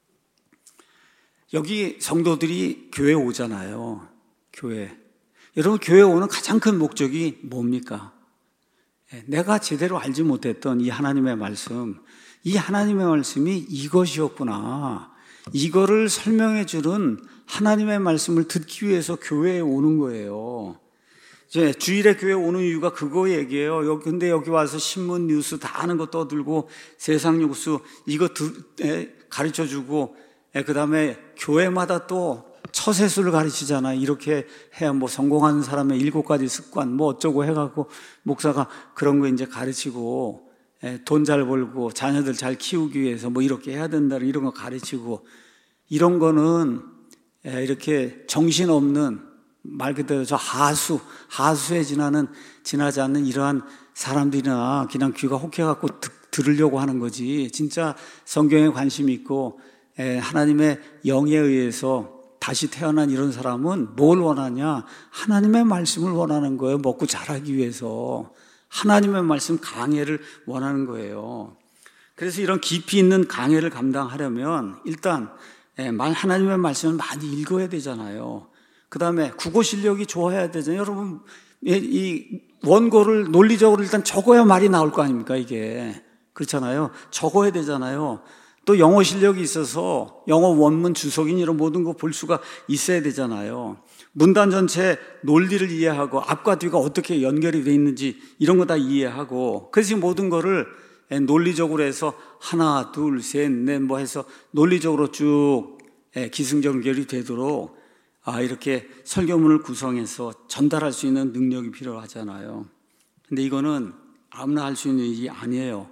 여기 성도들이 교회에 오잖아요. 교회. 여러분, 교회에 오는 가장 큰 목적이 뭡니까? 내가 제대로 알지 못했던 이 하나님의 말씀, 이 하나님의 말씀이 이것이었구나, 이거를 설명해 주는 하나님의 말씀을 듣기 위해서 교회에 오는 거예요. 이제 주일에 교회 오는 이유가 그거 얘기예요. 여기 근데 여기 와서 신문 뉴스 다 아는 거 떠들고 세상 뉴스 이거 가르쳐 주고, 그 다음에 교회마다 또 처세술을 가르치잖아요. 이렇게 해야 뭐 성공하는 사람의 일곱 가지 습관 뭐 어쩌고 해갖고 목사가 그런 거 이제 가르치고, 돈 잘 벌고 자녀들 잘 키우기 위해서 뭐 이렇게 해야 된다 이런 거 가르치고, 이런 거는 이렇게 정신없는, 말 그대로 저 하수, 하수에 지나는, 지나지 않는 이러한 사람들이나 그냥 귀가 혹해갖고 들으려고 하는 거지, 진짜 성경에 관심이 있고 하나님의 영에 의해서 다시 태어난 이런 사람은 뭘 원하냐? 하나님의 말씀을 원하는 거예요. 먹고 자라기 위해서 하나님의 말씀 강해를 원하는 거예요. 그래서 이런 깊이 있는 강해를 감당하려면 일단 하나님의 말씀을 많이 읽어야 되잖아요. 그 다음에 국어 실력이 좋아야 되잖아요. 여러분, 이 원고를 논리적으로 일단 적어야 말이 나올 거 아닙니까? 이게 그렇잖아요. 적어야 되잖아요. 또 영어 실력이 있어서 영어 원문 주석인 이런 모든 거 볼 수가 있어야 되잖아요. 문단 전체 논리를 이해하고 앞과 뒤가 어떻게 연결이 되어 있는지 이런 거 다 이해하고, 그래서 이 모든 거를 논리적으로 해서 하나, 둘, 셋, 넷 뭐 해서 논리적으로 쭉 기승전결이 되도록 아, 이렇게 설교문을 구성해서 전달할 수 있는 능력이 필요하잖아요. 근데 이거는 아무나 할 수 있는 일이 아니에요.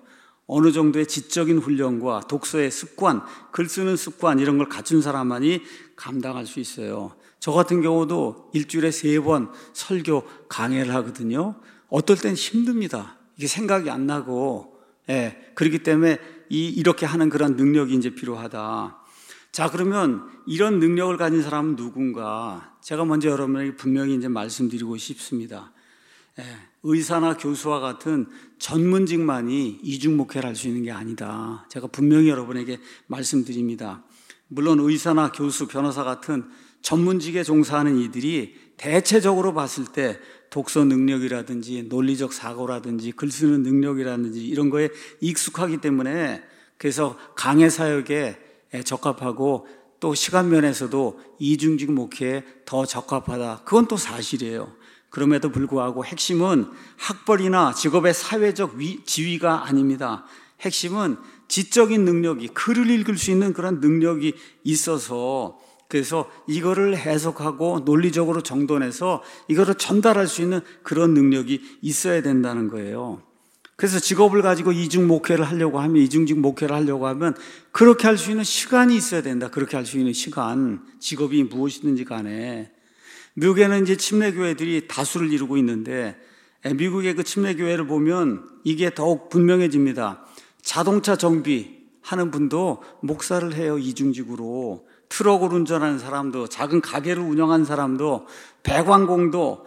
어느 정도의 지적인 훈련과 독서의 습관, 글 쓰는 습관 이런 걸 갖춘 사람만이 감당할 수 있어요. 저 같은 경우도 일주일에 세 번 설교 강해를 하거든요. 어떨 땐 힘듭니다. 이게 생각이 안 나고, 예, 그렇기 때문에 이, 이렇게 하는 그런 능력이 이제 필요하다. 자, 그러면 이런 능력을 가진 사람은 누군가? 제가 먼저 여러분에게 분명히 이제 말씀드리고 싶습니다. 예, 의사나 교수와 같은 전문직만이 이중 목회를 할 수 있는 게 아니다. 제가 분명히 여러분에게 말씀드립니다. 물론 의사나 교수, 변호사 같은 전문직에 종사하는 이들이 대체적으로 봤을 때 독서 능력이라든지 논리적 사고라든지 글 쓰는 능력이라든지 이런 거에 익숙하기 때문에 그래서 강해 사역에 적합하고 또 시간 면에서도 이중직 목회에 더 적합하다. 그건 또 사실이에요. 그럼에도 불구하고 핵심은 학벌이나 직업의 사회적 위, 지위가 아닙니다. 핵심은 지적인 능력이, 글을 읽을 수 있는 그런 능력이 있어서 그래서 이거를 해석하고 논리적으로 정돈해서 이거를 전달할 수 있는 그런 능력이 있어야 된다는 거예요. 그래서 직업을 가지고 이중 목회를 하려고 하면, 이중직 목회를 하려고 하면 그렇게 할 수 있는 시간이 있어야 된다. 그렇게 할 수 있는 시간, 직업이 무엇이든지 간에. 미국에는 이제 침례교회들이 다수를 이루고 있는데 미국의 그 침례교회를 보면 이게 더욱 분명해집니다. 자동차 정비하는 분도 목사를 해요. 이중직으로. 트럭을 운전하는 사람도, 작은 가게를 운영하는 사람도, 배관공도,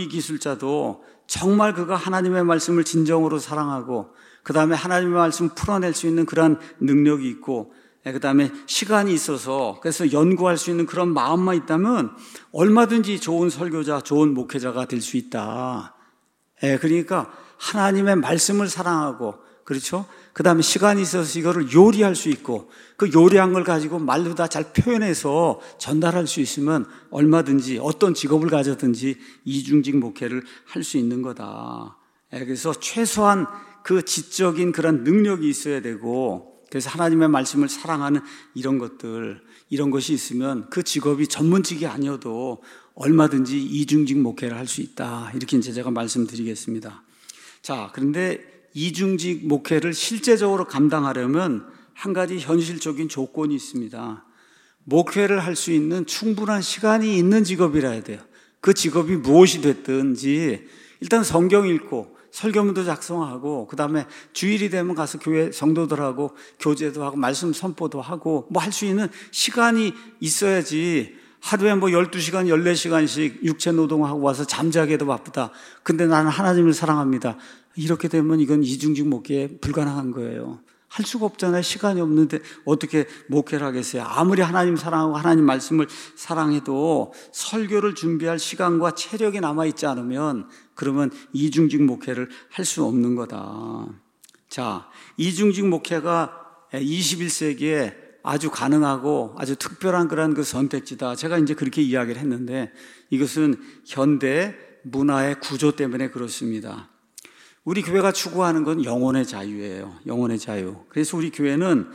전기기술자도 정말 그가 하나님의 말씀을 진정으로 사랑하고 그 다음에 하나님의 말씀을 풀어낼 수 있는 그런 능력이 있고 그 다음에 시간이 있어서 그래서 연구할 수 있는 그런 마음만 있다면 얼마든지 좋은 설교자, 좋은 목회자가 될 수 있다. 그러니까 하나님의 말씀을 사랑하고, 그렇죠? 그 다음에 시간이 있어서 이거를 요리할 수 있고 그 요리한 걸 가지고 말로 다 잘 표현해서 전달할 수 있으면 얼마든지 어떤 직업을 가졌든지 이중직 목회를 할 수 있는 거다. 그래서 최소한 그 지적인 그런 능력이 있어야 되고 그래서 하나님의 말씀을 사랑하는 이런 것들, 이런 것이 있으면 그 직업이 전문직이 아니어도 얼마든지 이중직 목회를 할 수 있다. 이렇게 이제 제가 말씀드리겠습니다. 자, 그런데 이중직 목회를 실제적으로 감당하려면 한 가지 현실적인 조건이 있습니다. 목회를 할 수 있는 충분한 시간이 있는 직업이라 해야 돼요. 그 직업이 무엇이 됐든지 일단 성경 읽고 설교문도 작성하고 그 다음에 주일이 되면 가서 교회 성도들하고 교제도 하고 말씀 선포도 하고 뭐 할 수 있는 시간이 있어야지. 하루에 뭐 열두 시간, 열네 시간씩 육체 노동하고 와서 잠자기에도 바쁘다. 근데 나는 하나님을 사랑합니다. 이렇게 되면 이건 이중직 목회에 불가능한 거예요. 할 수가 없잖아요. 시간이 없는데 어떻게 목회를 하겠어요. 아무리 하나님 사랑하고 하나님 말씀을 사랑해도 설교를 준비할 시간과 체력이 남아있지 않으면 그러면 이중직 목회를 할 수 없는 거다. 자, 이중직 목회가 이십일 세기에 아주 가능하고 아주 특별한 그런 그 선택지다. 제가 이제 그렇게 이야기를 했는데 이것은 현대 문화의 구조 때문에 그렇습니다. 우리 교회가 추구하는 건 영혼의 자유예요. 영혼의 자유. 그래서 우리 교회는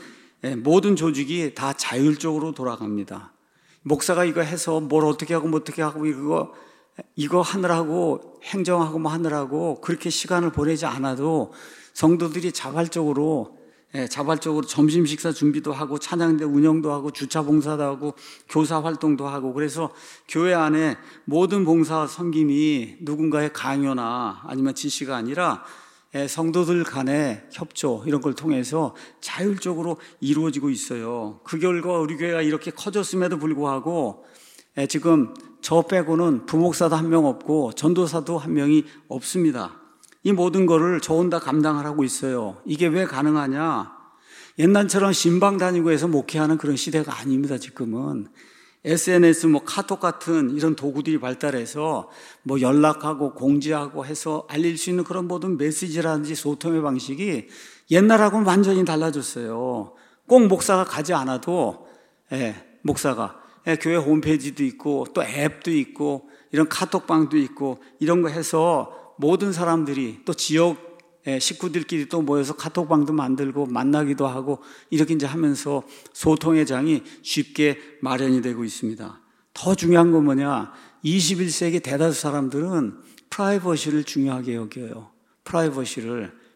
모든 조직이 다 자율적으로 돌아갑니다. 목사가 이거 해서 뭘 어떻게 하고 뭐 어떻게 하고 이거 이거 하느라고 행정하고 뭐 하느라고 그렇게 시간을 보내지 않아도 성도들이 자발적으로 예, 자발적으로 점심 식사 준비도 하고 찬양대 운영도 하고 주차 봉사도 하고 교사 활동도 하고 그래서 교회 안에 모든 봉사 섬김이 누군가의 강요나 아니면 지시가 아니라 예, 성도들 간의 협조 이런 걸 통해서 자율적으로 이루어지고 있어요. 그 결과 우리 교회가 이렇게 커졌음에도 불구하고 예, 지금 저 빼고는 부목사도 한 명 없고 전도사도 한 명이 없습니다. 이 모든 거를 저 혼자 감당을 하고 있어요. 이게 왜 가능하냐? 옛날처럼 신방 다니고 해서 목회하는 그런 시대가 아닙니다. 지금은 에스엔에스, 뭐 카톡 같은 이런 도구들이 발달해서 뭐 연락하고 공지하고 해서 알릴 수 있는 그런 모든 메시지라든지 소통의 방식이 옛날하고는 완전히 달라졌어요. 꼭 목사가 가지 않아도 예, 목사가 예, 교회 홈페이지도 있고 또 앱도 있고 이런 카톡방도 있고 이런 거 해서 모든 사람들이 또 지역 식구들끼리 또 모여서 카톡방도 만들고 만나기도 하고 이렇게 이제 하면서 소통의 장이 쉽게 마련이 되고 있습니다. 더 중요한 건 뭐냐? 이십일 세기 대다수 사람들은 프라이버시를 중요하게 여겨요. 프라이버시를.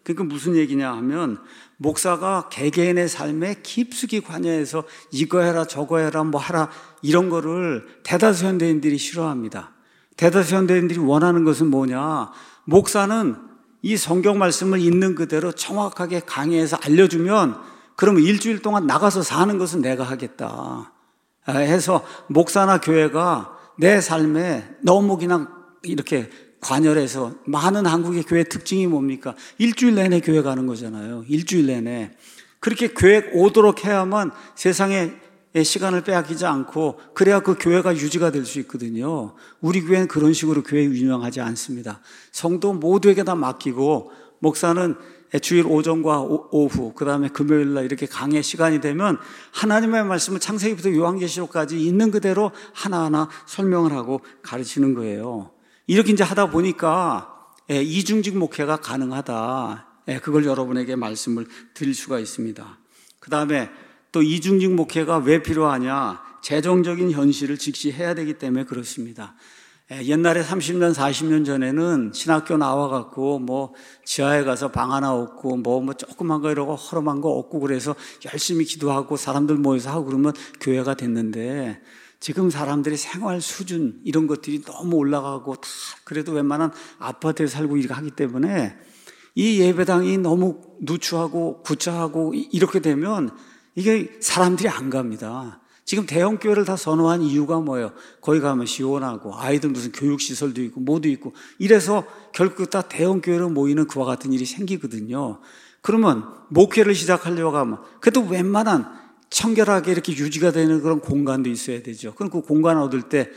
그러니까 무슨 얘기냐 하면 목사가 개개인의 삶에 깊숙이 관여해서 이거 해라 저거 해라 뭐 하라 이런 거를 대다수 현대인들이 싫어합니다. 대다수 현대인들이 원하는 것은 뭐냐? 목사는 이 성경 말씀을 있는 그대로 정확하게 강의해서 알려주면 그러면 일주일 동안 나가서 사는 것은 내가 하겠다 해서 목사나 교회가 내 삶에 너무 그냥 이렇게 관여해서 많은 한국의 교회 특징이 뭡니까? 일주일 내내 교회 가는 거잖아요. 일주일 내내. 그렇게 교회 오도록 해야만 세상에 시간을 빼앗기지 않고 그래야 그 교회가 유지가 될 수 있거든요. 우리 교회는 그런 식으로 교회 운영하지 않습니다. 성도 모두에게 다 맡기고 목사는 주일 오전과 오후 그 다음에 금요일날 이렇게 강의 시간이 되면 하나님의 말씀을 창세기부터 요한계시록까지 있는 그대로 하나하나 설명을 하고 가르치는 거예요. 이렇게 이제 하다 보니까 이중직 목회가 가능하다. 그걸 여러분에게 말씀을 드릴 수가 있습니다. 그 다음에 또 이중직 목회가 왜 필요하냐? 재정적인 현실을 직시해야 되기 때문에 그렇습니다. 옛날에 삼십 년, 사십 년 전에는 신학교 나와갖고 뭐 지하에 가서 방 하나 얻고 뭐, 뭐 조그만 거 이러고 허름한 거 얻고 그래서 열심히 기도하고 사람들 모여서 하고 그러면 교회가 됐는데 지금 사람들이 생활 수준 이런 것들이 너무 올라가고 다 그래도 웬만한 아파트에 살고 이렇게 하기 때문에 이 예배당이 너무 누추하고 구차하고 이렇게 되면 이게 사람들이 안 갑니다. 지금 대형 교회를 다 선호한 이유가 뭐예요? 거기 가면 시원하고 아이들 무슨 교육시설도 있고 뭐도 있고 이래서 결국 다 대형 교회로 모이는 그와 같은 일이 생기거든요. 그러면 목회를 시작하려고 하면 그래도 웬만한 청결하게 이렇게 유지가 되는 그런 공간도 있어야 되죠. 그럼 그 공간 얻을 때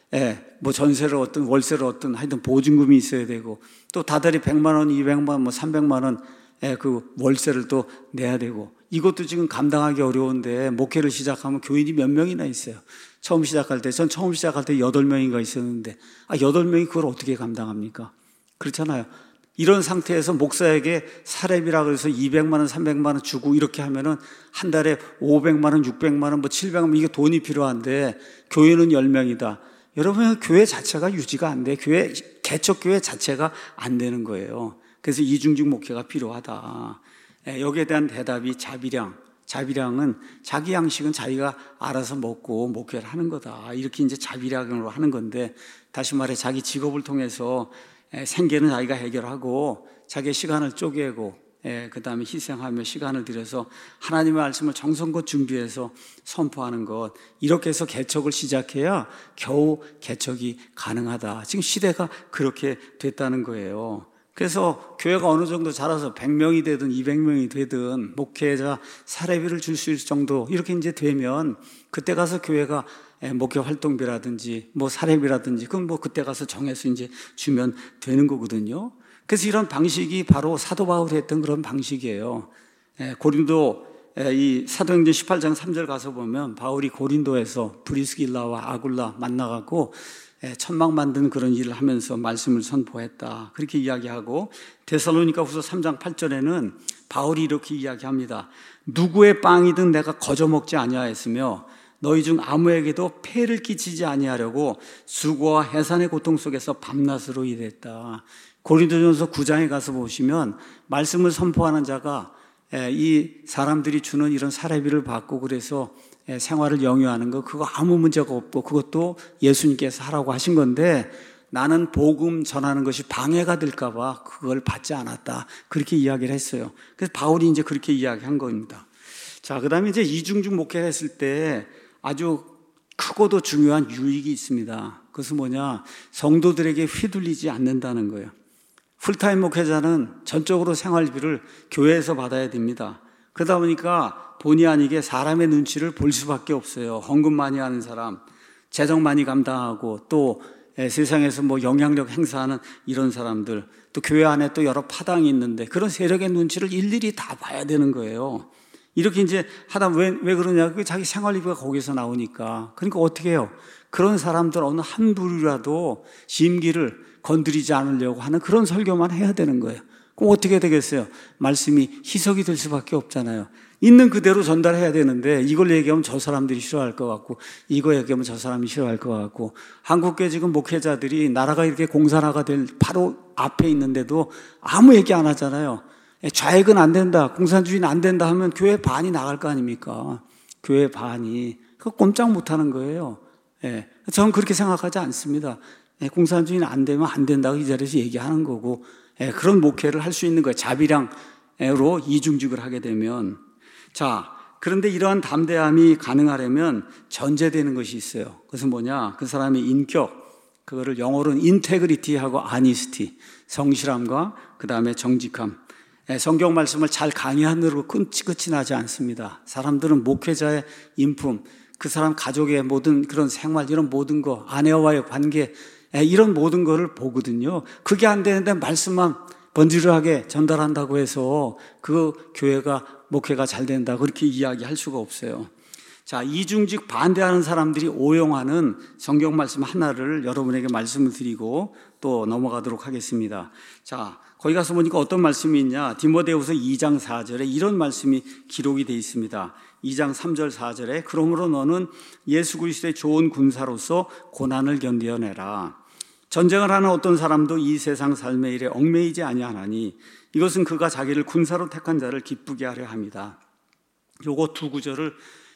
뭐 전세를 얻든 월세를 얻든 하여튼 보증금이 있어야 되고 또 다달이 백만 원, 이백만 원, 뭐 삼백만 원 그 월세를 또 내야 되고 이것도 지금 감당하기 어려운데 목회를 시작하면 교인이 몇 명이나 있어요. 처음 시작할 때, 전 처음 시작할 때 여덟 명인가 있었는데 아 여덟 명이 그걸 어떻게 감당합니까? 그렇잖아요. 이런 상태에서 목사에게 사례비라 그래서 이백만 원, 삼백만 원 주고 이렇게 하면은 한 달에 오백만 원, 육백만 원, 뭐 칠백만 원 이게 돈이 필요한데 교회는 열 명이다. 여러분 교회 자체가 유지가 안 돼. 교회 개척 교회 자체가 안 되는 거예요. 그래서 이중직 목회가 필요하다. 여기에 대한 대답이 자비량. 자비량은 자기 양식은 자기가 알아서 먹고 목회를 하는 거다. 이렇게 이제 자비량으로 하는 건데 다시 말해 자기 직업을 통해서 생계는 자기가 해결하고 자기의 시간을 쪼개고 그 다음에 희생하며 시간을 들여서 하나님의 말씀을 정성껏 준비해서 선포하는 것 이렇게 해서 개척을 시작해야 겨우 개척이 가능하다. 지금 시대가 그렇게 됐다는 거예요. 그래서 교회가 어느 정도 자라서 백 명이 되든 이백 명이 되든 목회자 사례비를 줄 수 있을 정도 이렇게 이제 되면 그때 가서 교회가 목회 활동비라든지 뭐 사례비라든지 그건 뭐 그때 가서 정해서 이제 주면 되는 거거든요. 그래서 이런 방식이 바로 사도 바울이 했던 그런 방식이에요. 고린도 이 사도행전 십팔 장 삼 절 가서 보면 바울이 고린도에서 브리스길라와 아굴라 만나갖고 천막 만드는 그런 일을 하면서 말씀을 선포했다. 그렇게 이야기하고 데살로니가 후서 삼 장 팔 절에는 바울이 이렇게 이야기합니다. 누구의 빵이든 내가 거저 먹지 아니하였으며 너희 중 아무에게도 폐를 끼치지 아니하려고 수고와 해산의 고통 속에서 밤낮으로 일했다. 고린도전서 구 장에 가서 보시면 말씀을 선포하는 자가 이 사람들이 주는 이런 사례비를 받고 그래서 생활을 영위하는 거 그거 아무 문제가 없고 그것도 예수님께서 하라고 하신 건데 나는 복음 전하는 것이 방해가 될까 봐 그걸 받지 않았다. 그렇게 이야기를 했어요. 그래서 바울이 이제 그렇게 이야기한 겁니다. 자, 그다음에 이제 이중직 목회를 했을 때 아주 크고도 중요한 유익이 있습니다. 그것은 뭐냐? 성도들에게 휘둘리지 않는다는 거예요. 풀타임 목회자는 전적으로 생활비를 교회에서 받아야 됩니다. 그러다 보니까 본의 아니게 사람의 눈치를 볼 수밖에 없어요. 헌금 많이 하는 사람, 재정 많이 감당하고 또 세상에서 뭐 영향력 행사하는 이런 사람들, 또 교회 안에 또 여러 파당이 있는데 그런 세력의 눈치를 일일이 다 봐야 되는 거예요. 이렇게 이제 하다 왜, 왜 그러냐? 그게 자기 생활비가 거기서 나오니까. 그러니까 어떻게 해요? 그런 사람들 어느 한 부류라도 심기를 건드리지 않으려고 하는 그런 설교만 해야 되는 거예요. 그럼 어떻게 되겠어요? 말씀이 희석이 될 수밖에 없잖아요. 있는 그대로 전달해야 되는데 이걸 얘기하면 저 사람들이 싫어할 것 같고 이거 얘기하면 저 사람이 싫어할 것 같고 한국교회 지금 목회자들이 나라가 이렇게 공산화가 될 바로 앞에 있는데도 아무 얘기 안 하잖아요. 좌익은 안 된다, 공산주의는 안 된다 하면 교회 반이 나갈 거 아닙니까? 교회 반이. 그거 꼼짝 못 하는 거예요. 예. 저는 그렇게 생각하지 않습니다. 예, 공산주의는 안 되면 안 된다고 이 자리에서 얘기하는 거고, 예, 그런 목회를 할 수 있는 거예요. 자비량으로 이중직을 하게 되면. 자, 그런데 이러한 담대함이 가능하려면 전제되는 것이 있어요. 그것은 뭐냐? 그 사람의 인격, 그거를 영어로는 인테그리티하고 아니스티, 성실함과 그 다음에 정직함. 예, 성경 말씀을 잘 강의하느라고 끝이, 끝이 나지 않습니다. 사람들은 목회자의 인품, 그 사람 가족의 모든 그런 생활, 이런 모든 거, 아내와의 관계, 예, 이런 모든 거를 보거든요. 그게 안 되는데 말씀만 번지르하게 전달한다고 해서 그 교회가, 목회가 잘 된다, 그렇게 이야기할 수가 없어요. 자, 이중직 반대하는 사람들이 오용하는 성경 말씀 하나를 여러분에게 말씀을 드리고 또 넘어가도록 하겠습니다. 자, 거기 가서 보니까 어떤 말씀이 있냐? 디모데후서 이 장 사 절에 이런 말씀이 기록이 되어 있습니다. 이 장 삼 절 사 절에 그러므로 너는 예수 그리스도의 좋은 군사로서 고난을 견디어내라. 전쟁을 하는 어떤 사람도 이 세상 삶의 일에 얽매이지 아니하나니 이것은 그가 자기를 군사로 택한 자를 기쁘게 하려 합니다. 요거 두 구절을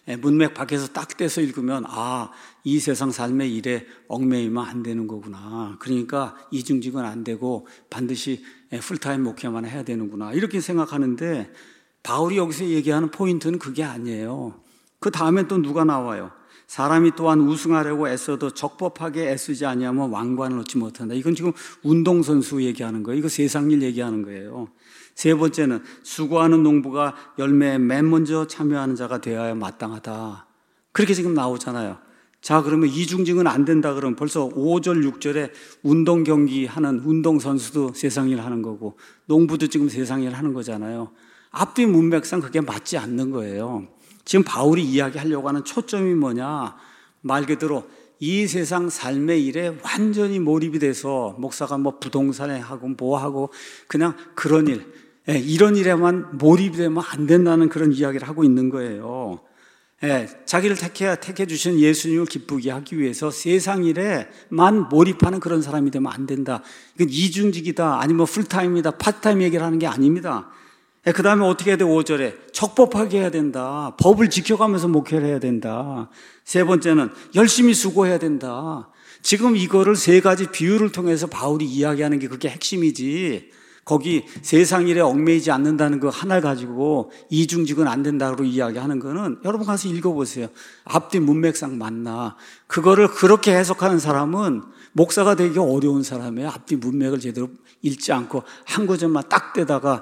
문맥 밖에서 딱 떼서 읽으면 아, 이 세상 삶의 일에 얽매이면 안 되는 거구나. 그러니까 이중직은 안 되고 반드시 풀타임 목회만 해야 되는구나, 이렇게 생각하는데 바울이 여기서 얘기하는 포인트는 그게 아니에요. 그 다음에 또 누가 나와요? 사람이 또한 우승하려고 애써도 적법하게 애쓰지 아니하면 왕관을 얻지 못한다. 이건 지금 운동선수 얘기하는 거예요. 이거 세상 일 얘기하는 거예요. 세 번째는 수고하는 농부가 열매에 맨 먼저 참여하는 자가 되어야 마땅하다. 그렇게 지금 나오잖아요. 자, 그러면 이중직은 안 된다 그러면 벌써 오 절 육 절에 운동 경기 하는 운동선수도 세상 일 하는 거고 농부도 지금 세상 일 하는 거잖아요. 앞뒤 문맥상 그게 맞지 않는 거예요. 지금 바울이 이야기하려고 하는 초점이 뭐냐? 말 그대로 이 세상 삶의 일에 완전히 몰입이 돼서 목사가 뭐 부동산에 하고 뭐 하고 그냥 그런 일, 예, 이런 일에만 몰입이 되면 안 된다는 그런 이야기를 하고 있는 거예요. 예, 자기를 택해, 택해 주신 예수님을 기쁘게 하기 위해서 세상 일에만 몰입하는 그런 사람이 되면 안 된다. 이건 이중직이다, 아니면 풀타임이다, 파트타임 얘기를 하는 게 아닙니다. 예, 그 다음에 어떻게 해야 돼? 오 절에 적법하게 해야 된다. 법을 지켜가면서 목회를 해야 된다. 세 번째는 열심히 수고해야 된다. 지금 이거를 세 가지 비유를 통해서 바울이 이야기하는 게 그게 핵심이지, 거기 세상 일에 얽매이지 않는다는 거 하나를 가지고 이중직은 안 된다고 이야기하는 거는 여러분 가서 읽어보세요. 앞뒤 문맥상 맞나? 그거를 그렇게 해석하는 사람은 목사가 되기 어려운 사람이에요. 앞뒤 문맥을 제대로 읽지 않고 한 구절만 딱 떼다가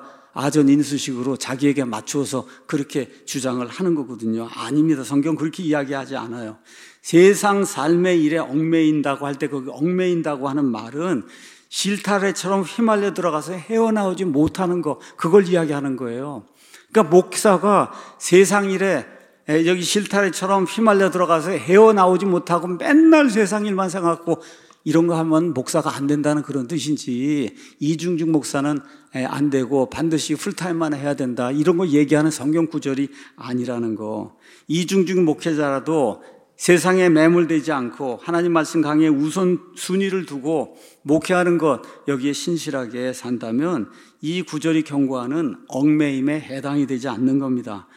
아전인수식으로 자기에게 맞추어서 그렇게 주장을 하는 거거든요. 아닙니다. 성경 그렇게 이야기하지 않아요. 세상 삶의 일에 얽매인다고 할 때 거기 얽매인다고 하는 말은 실타래처럼 휘말려 들어가서 헤어나오지 못하는 거, 그걸 이야기하는 거예요. 그러니까 목사가 세상 일에 여기 실타래처럼 휘말려 들어가서 헤어나오지 못하고 맨날 세상 일만 생각하고 이런 거 하면 목사가 안 된다는 그런 뜻인지, 이중직 목사는 안 되고 반드시 풀타임만 해야 된다, 이런 거 얘기하는 성경 구절이 아니라는 거. 이중직 목회자라도 세상에 매몰되지 않고 하나님 말씀 강의에 우선순위를 두고 목회하는 것, 여기에 신실하게 산다면 이 구절이 경고하는 얽매임에 해당이 되지 않는 겁니다.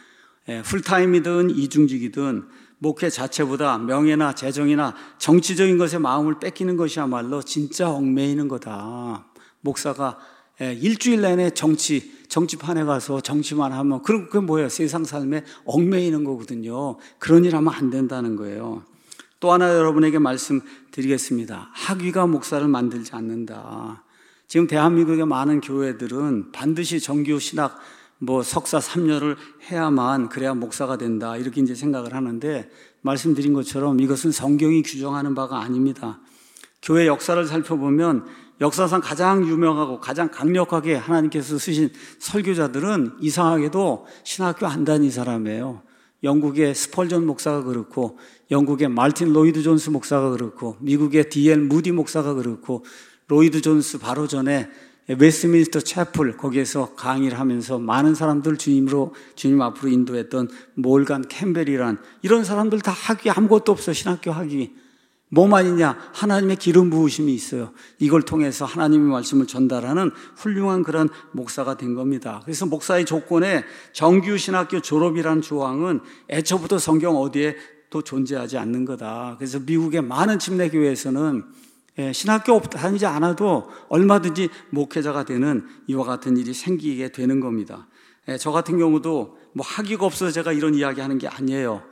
풀타임이든 이중직이든 목회 자체보다 명예나 재정이나 정치적인 것에 마음을 뺏기는 것이야말로 진짜 얽매이는 거다. 목사가 일주일 내내 정치, 정치판에 가서 정치만 하면 그게 뭐예요? 세상 삶에 얽매이는 거거든요. 그런 일 하면 안 된다는 거예요. 또 하나 여러분에게 말씀드리겠습니다. 학위가 목사를 만들지 않는다. 지금 대한민국의 많은 교회들은 반드시 정규 신학 뭐 석사 삼 년을 해야만 그래야 목사가 된다, 이렇게 이제 생각을 하는데 말씀드린 것처럼 이것은 성경이 규정하는 바가 아닙니다. 교회 역사를 살펴보면 역사상 가장 유명하고 가장 강력하게 하나님께서 쓰신 설교자들은 이상하게도 신학교 안 다닌 사람이에요. 영국의 스펄전 목사가 그렇고, 영국의 말틴 로이드 존스 목사가 그렇고, 미국의 디 엘 무디 목사가 그렇고, 로이드 존스 바로 전에 웨스트민스터 채플 거기에서 강의를 하면서 많은 사람들 주님으로, 주님 앞으로 인도했던 몰간 캠벨이란 이런 사람들 다 학위 아무것도 없어, 신학교 학위. 뭐만 있냐? 하나님의 기름 부으심이 있어요. 이걸 통해서 하나님의 말씀을 전달하는 훌륭한 그런 목사가 된 겁니다. 그래서 목사의 조건에 정규 신학교 졸업이라는 조항은 애초부터 성경 어디에 또 존재하지 않는 거다. 그래서 미국의 많은 침례교회에서는 신학교 다니지 않아도 얼마든지 목회자가 되는 이와 같은 일이 생기게 되는 겁니다. 저 같은 경우도 뭐 학위가 없어서 제가 이런 이야기 하는 게 아니에요.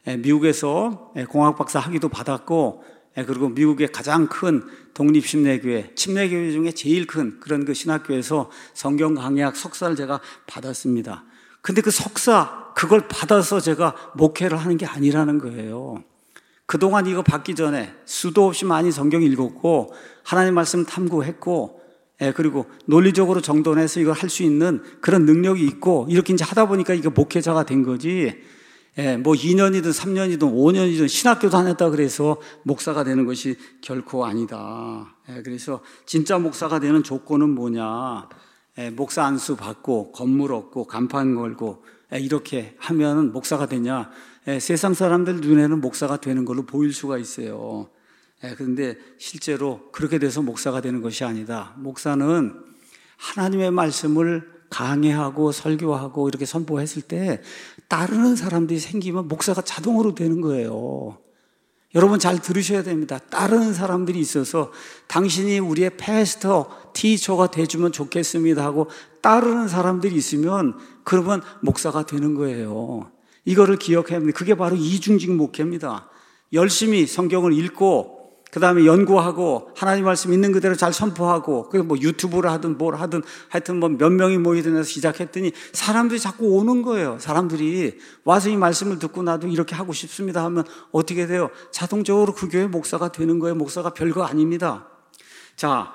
미국에서 공학 박사 학위도 받았고, 그리고 미국의 가장 큰 독립침례교회, 침례교회 중에 제일 큰 그런 그 신학교에서 성경 강의학 석사를 제가 받았습니다. 근데 그 석사, 그걸 받아서 제가 목회를 하는 게 아니라는 거예요. 그동안 이거 받기 전에 수도 없이 많이 성경 읽었고, 하나님 말씀 탐구했고, 그리고 논리적으로 정돈해서 이걸 할 수 있는 그런 능력이 있고, 이렇게 이제 하다 보니까 이게 목회자가 된 거지, 예, 뭐 이 년이든 삼 년이든 오 년이든 신학교 다녔다 그래서 목사가 되는 것이 결코 아니다. 예, 그래서 진짜 목사가 되는 조건은 뭐냐? 예, 목사 안수 받고 건물 얻고 간판 걸고 예, 이렇게 하면 목사가 되냐? 예, 세상 사람들 눈에는 목사가 되는 걸로 보일 수가 있어요. 예, 그런데 실제로 그렇게 돼서 목사가 되는 것이 아니다. 목사는 하나님의 말씀을 강해하고 설교하고 이렇게 선포했을 때 따르는 사람들이 생기면 목사가 자동으로 되는 거예요. 여러분 잘 들으셔야 됩니다. 따르는 사람들이 있어서 당신이 우리의 패스터, 티처가 돼주면 좋겠습니다 하고 따르는 사람들이 있으면 그러면 목사가 되는 거예요. 이거를 기억해야 합니다. 그게 바로 이중직 목회입니다. 열심히 성경을 읽고 그 다음에 연구하고 하나님 말씀 있는 그대로 잘 선포하고 그게 뭐 유튜브를 하든 뭘 하든 하여튼 뭐 몇 명이 모이든 해서 시작했더니 사람들이 자꾸 오는 거예요. 사람들이 와서 이 말씀을 듣고 나도 이렇게 하고 싶습니다 하면 어떻게 돼요? 자동적으로 그 교회 목사가 되는 거예요. 목사가 별거 아닙니다. 자,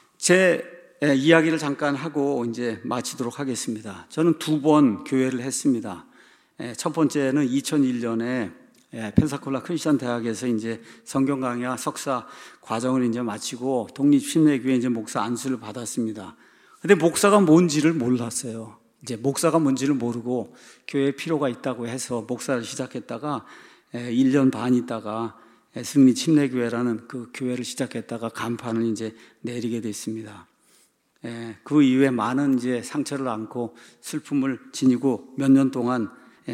제 이야기를 잠깐 하고 이제 마치도록 하겠습니다. 저는 두 번 교회를 했습니다. 첫 번째는 이천일 년에 예, 펜사콜라 크리스천 대학에서 이제 성경 강의와 석사 과정을 이제 마치고 독립침례교회 이제 목사 안수를 받았습니다. 근데 목사가 뭔지를 몰랐어요. 이제 목사가 뭔지를 모르고 교회에 필요가 있다고 해서 목사를 시작했다가 예, 일 년 반 있다가 예, 승리 침례교회라는 그 교회를 시작했다가 간판을 이제 내리게 됐습니다. 예, 그 이후에 많은 이제 상처를 안고 슬픔을 지니고 몇 년 동안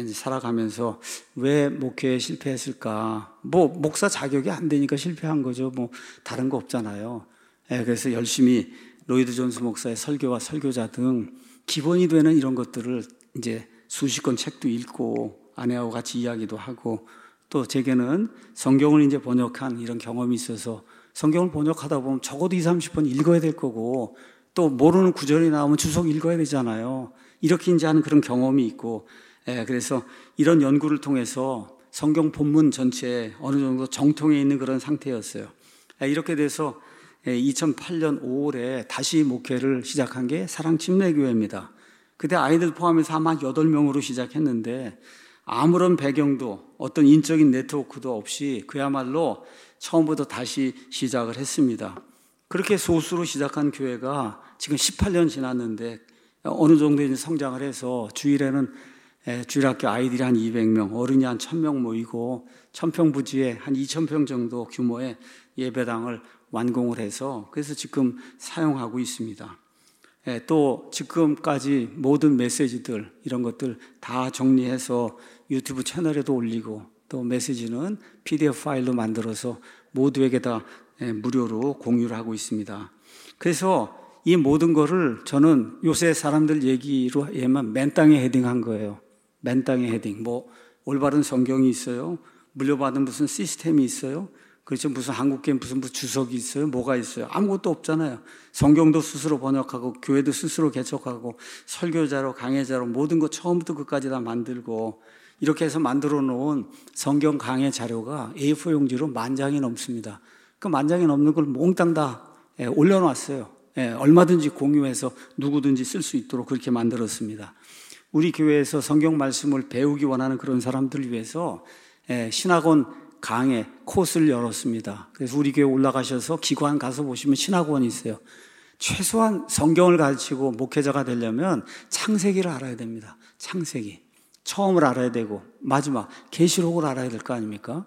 살아가면서 왜 목회에 실패했을까? 뭐 목사 자격이 안 되니까 실패한 거죠. 뭐 다른 거 없잖아요. 예, 그래서 열심히 로이드 존스 목사의 설교와 설교자 등 기본이 되는 이런 것들을 이제 수십 권 책도 읽고 아내하고 같이 이야기도 하고 또 제게는 성경을 이제 번역한 이런 경험이 있어서 성경을 번역하다 보면 적어도 이삼십 번 읽어야 될 거고 또 모르는 구절이 나오면 주석 읽어야 되잖아요. 이렇게 이제 하는 그런 경험이 있고 예, 그래서 이런 연구를 통해서 성경 본문 전체에 어느 정도 정통해 있는 그런 상태였어요. 예, 이렇게 돼서 예, 이천팔 년 오월에 다시 목회를 시작한 게 사랑침례교회입니다. 그때 아이들 포함해서 아마 여덟 명으로 시작했는데 아무런 배경도 어떤 인적인 네트워크도 없이 그야말로 처음부터 다시 시작을 했습니다. 그렇게 소수로 시작한 교회가 지금 십팔 년 지났는데 어느 정도 이제 성장을 해서 주일에는 주일학교 아이들이 한 이백 명, 어른이 한 천 명 모이고 천평 부지에 한 이천 평 정도 규모의 예배당을 완공을 해서 그래서 지금 사용하고 있습니다. 또 지금까지 모든 메시지들 이런 것들 다 정리해서 유튜브 채널에도 올리고 또 메시지는 피디에프 파일로 만들어서 모두에게 다 무료로 공유를 하고 있습니다. 그래서 이 모든 거를 저는 요새 사람들 얘기로 하면 맨땅에 헤딩한 거예요. 맨땅에 헤딩. 뭐 올바른 성경이 있어요. 물려받은 무슨 시스템이 있어요. 그렇죠. 무슨 한국계 무슨 주석이 있어요. 뭐가 있어요. 아무것도 없잖아요. 성경도 스스로 번역하고 교회도 스스로 개척하고 설교자로 강해자로 모든 거 처음부터 끝까지 다 만들고 이렇게 해서 만들어 놓은 성경 강해 자료가 에이 사 용지로 만 장이 넘습니다. 그 만 장이 넘는 걸 몽땅 다 올려놨어요. 얼마든지 공유해서 누구든지 쓸 수 있도록 그렇게 만들었습니다. 우리 교회에서 성경 말씀을 배우기 원하는 그런 사람들을 위해서 신학원 강의 코스를 열었습니다. 그래서 우리 교회 올라가셔서 기관 가서 보시면 신학원이 있어요. 최소한 성경을 가르치고 목회자가 되려면 창세기를 알아야 됩니다. 창세기. 처음을 알아야 되고 마지막 계시록을 알아야 될 거 아닙니까?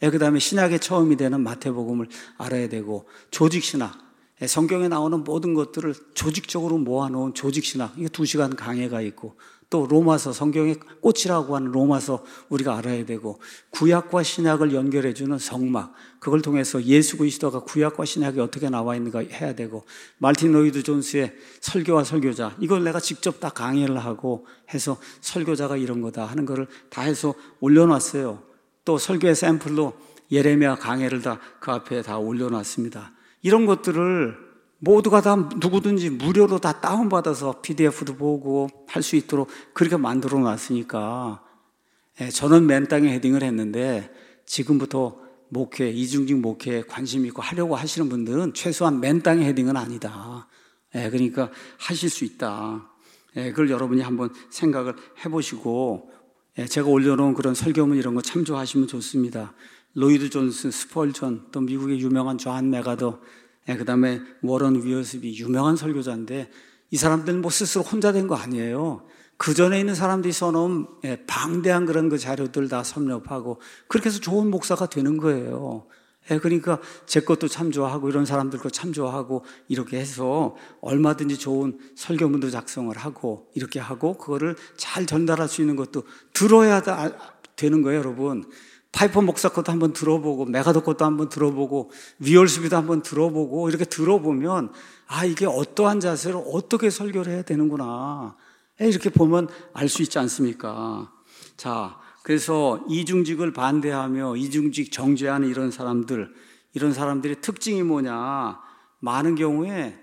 그 다음에 신약의 처음이 되는 마태복음을 알아야 되고, 조직신학, 성경에 나오는 모든 것들을 조직적으로 모아놓은 조직신학, 이게 두 시간 강해가 있고, 또 로마서, 성경의 꽃이라고 하는 로마서 우리가 알아야 되고, 구약과 신약을 연결해주는 성막, 그걸 통해서 예수 그리스도가 구약과 신약이 어떻게 나와 있는가 해야 되고, 말틴 로이드 존스의 설교와 설교자, 이걸 내가 직접 다 강의를 하고 해서 설교자가 이런 거다 하는 거를 다 해서 올려놨어요. 또 설교의 샘플로 예레미야 강해를 다 그 앞에 다 올려놨습니다. 이런 것들을 모두가 다 누구든지 무료로 다 다운받아서 피디에프도 보고 할 수 있도록 그렇게 만들어 놨으니까, 예, 저는 맨 땅에 헤딩을 했는데 지금부터 목회, 이중직 목회에 관심 있고 하려고 하시는 분들은 최소한 맨 땅에 헤딩은 아니다. 예, 그러니까 하실 수 있다. 예, 그걸 여러분이 한번 생각을 해보시고, 예, 제가 올려놓은 그런 설교문 이런 거 참조하시면 좋습니다. 로이드 존스, 스펄전, 또 미국의 유명한 존 메가더, 예, 그 다음에 워런 위어스비, 유명한 설교자인데, 이 사람들은 뭐 스스로 혼자 된 거 아니에요. 그 전에 있는 사람들이 써놓은, 예, 방대한 그런 그 자료들 다 섭렵하고, 그렇게 해서 좋은 목사가 되는 거예요. 예, 그러니까 제 것도 참조하고, 이런 사람들 거 참조하고, 이렇게 해서 얼마든지 좋은 설교문도 작성을 하고, 이렇게 하고, 그거를 잘 전달할 수 있는 것도 들어야 되는 거예요, 여러분. 파이퍼 목사 것도 한번 들어보고, 메가더 것도 한번 들어보고, 위얼스비도 한번 들어보고, 이렇게 들어보면, 아, 이게 어떠한 자세로 어떻게 설교를 해야 되는구나, 이렇게 보면 알 수 있지 않습니까? 자, 그래서 이중직을 반대하며 이중직 정죄하는 이런 사람들, 이런 사람들의 특징이 뭐냐? 많은 경우에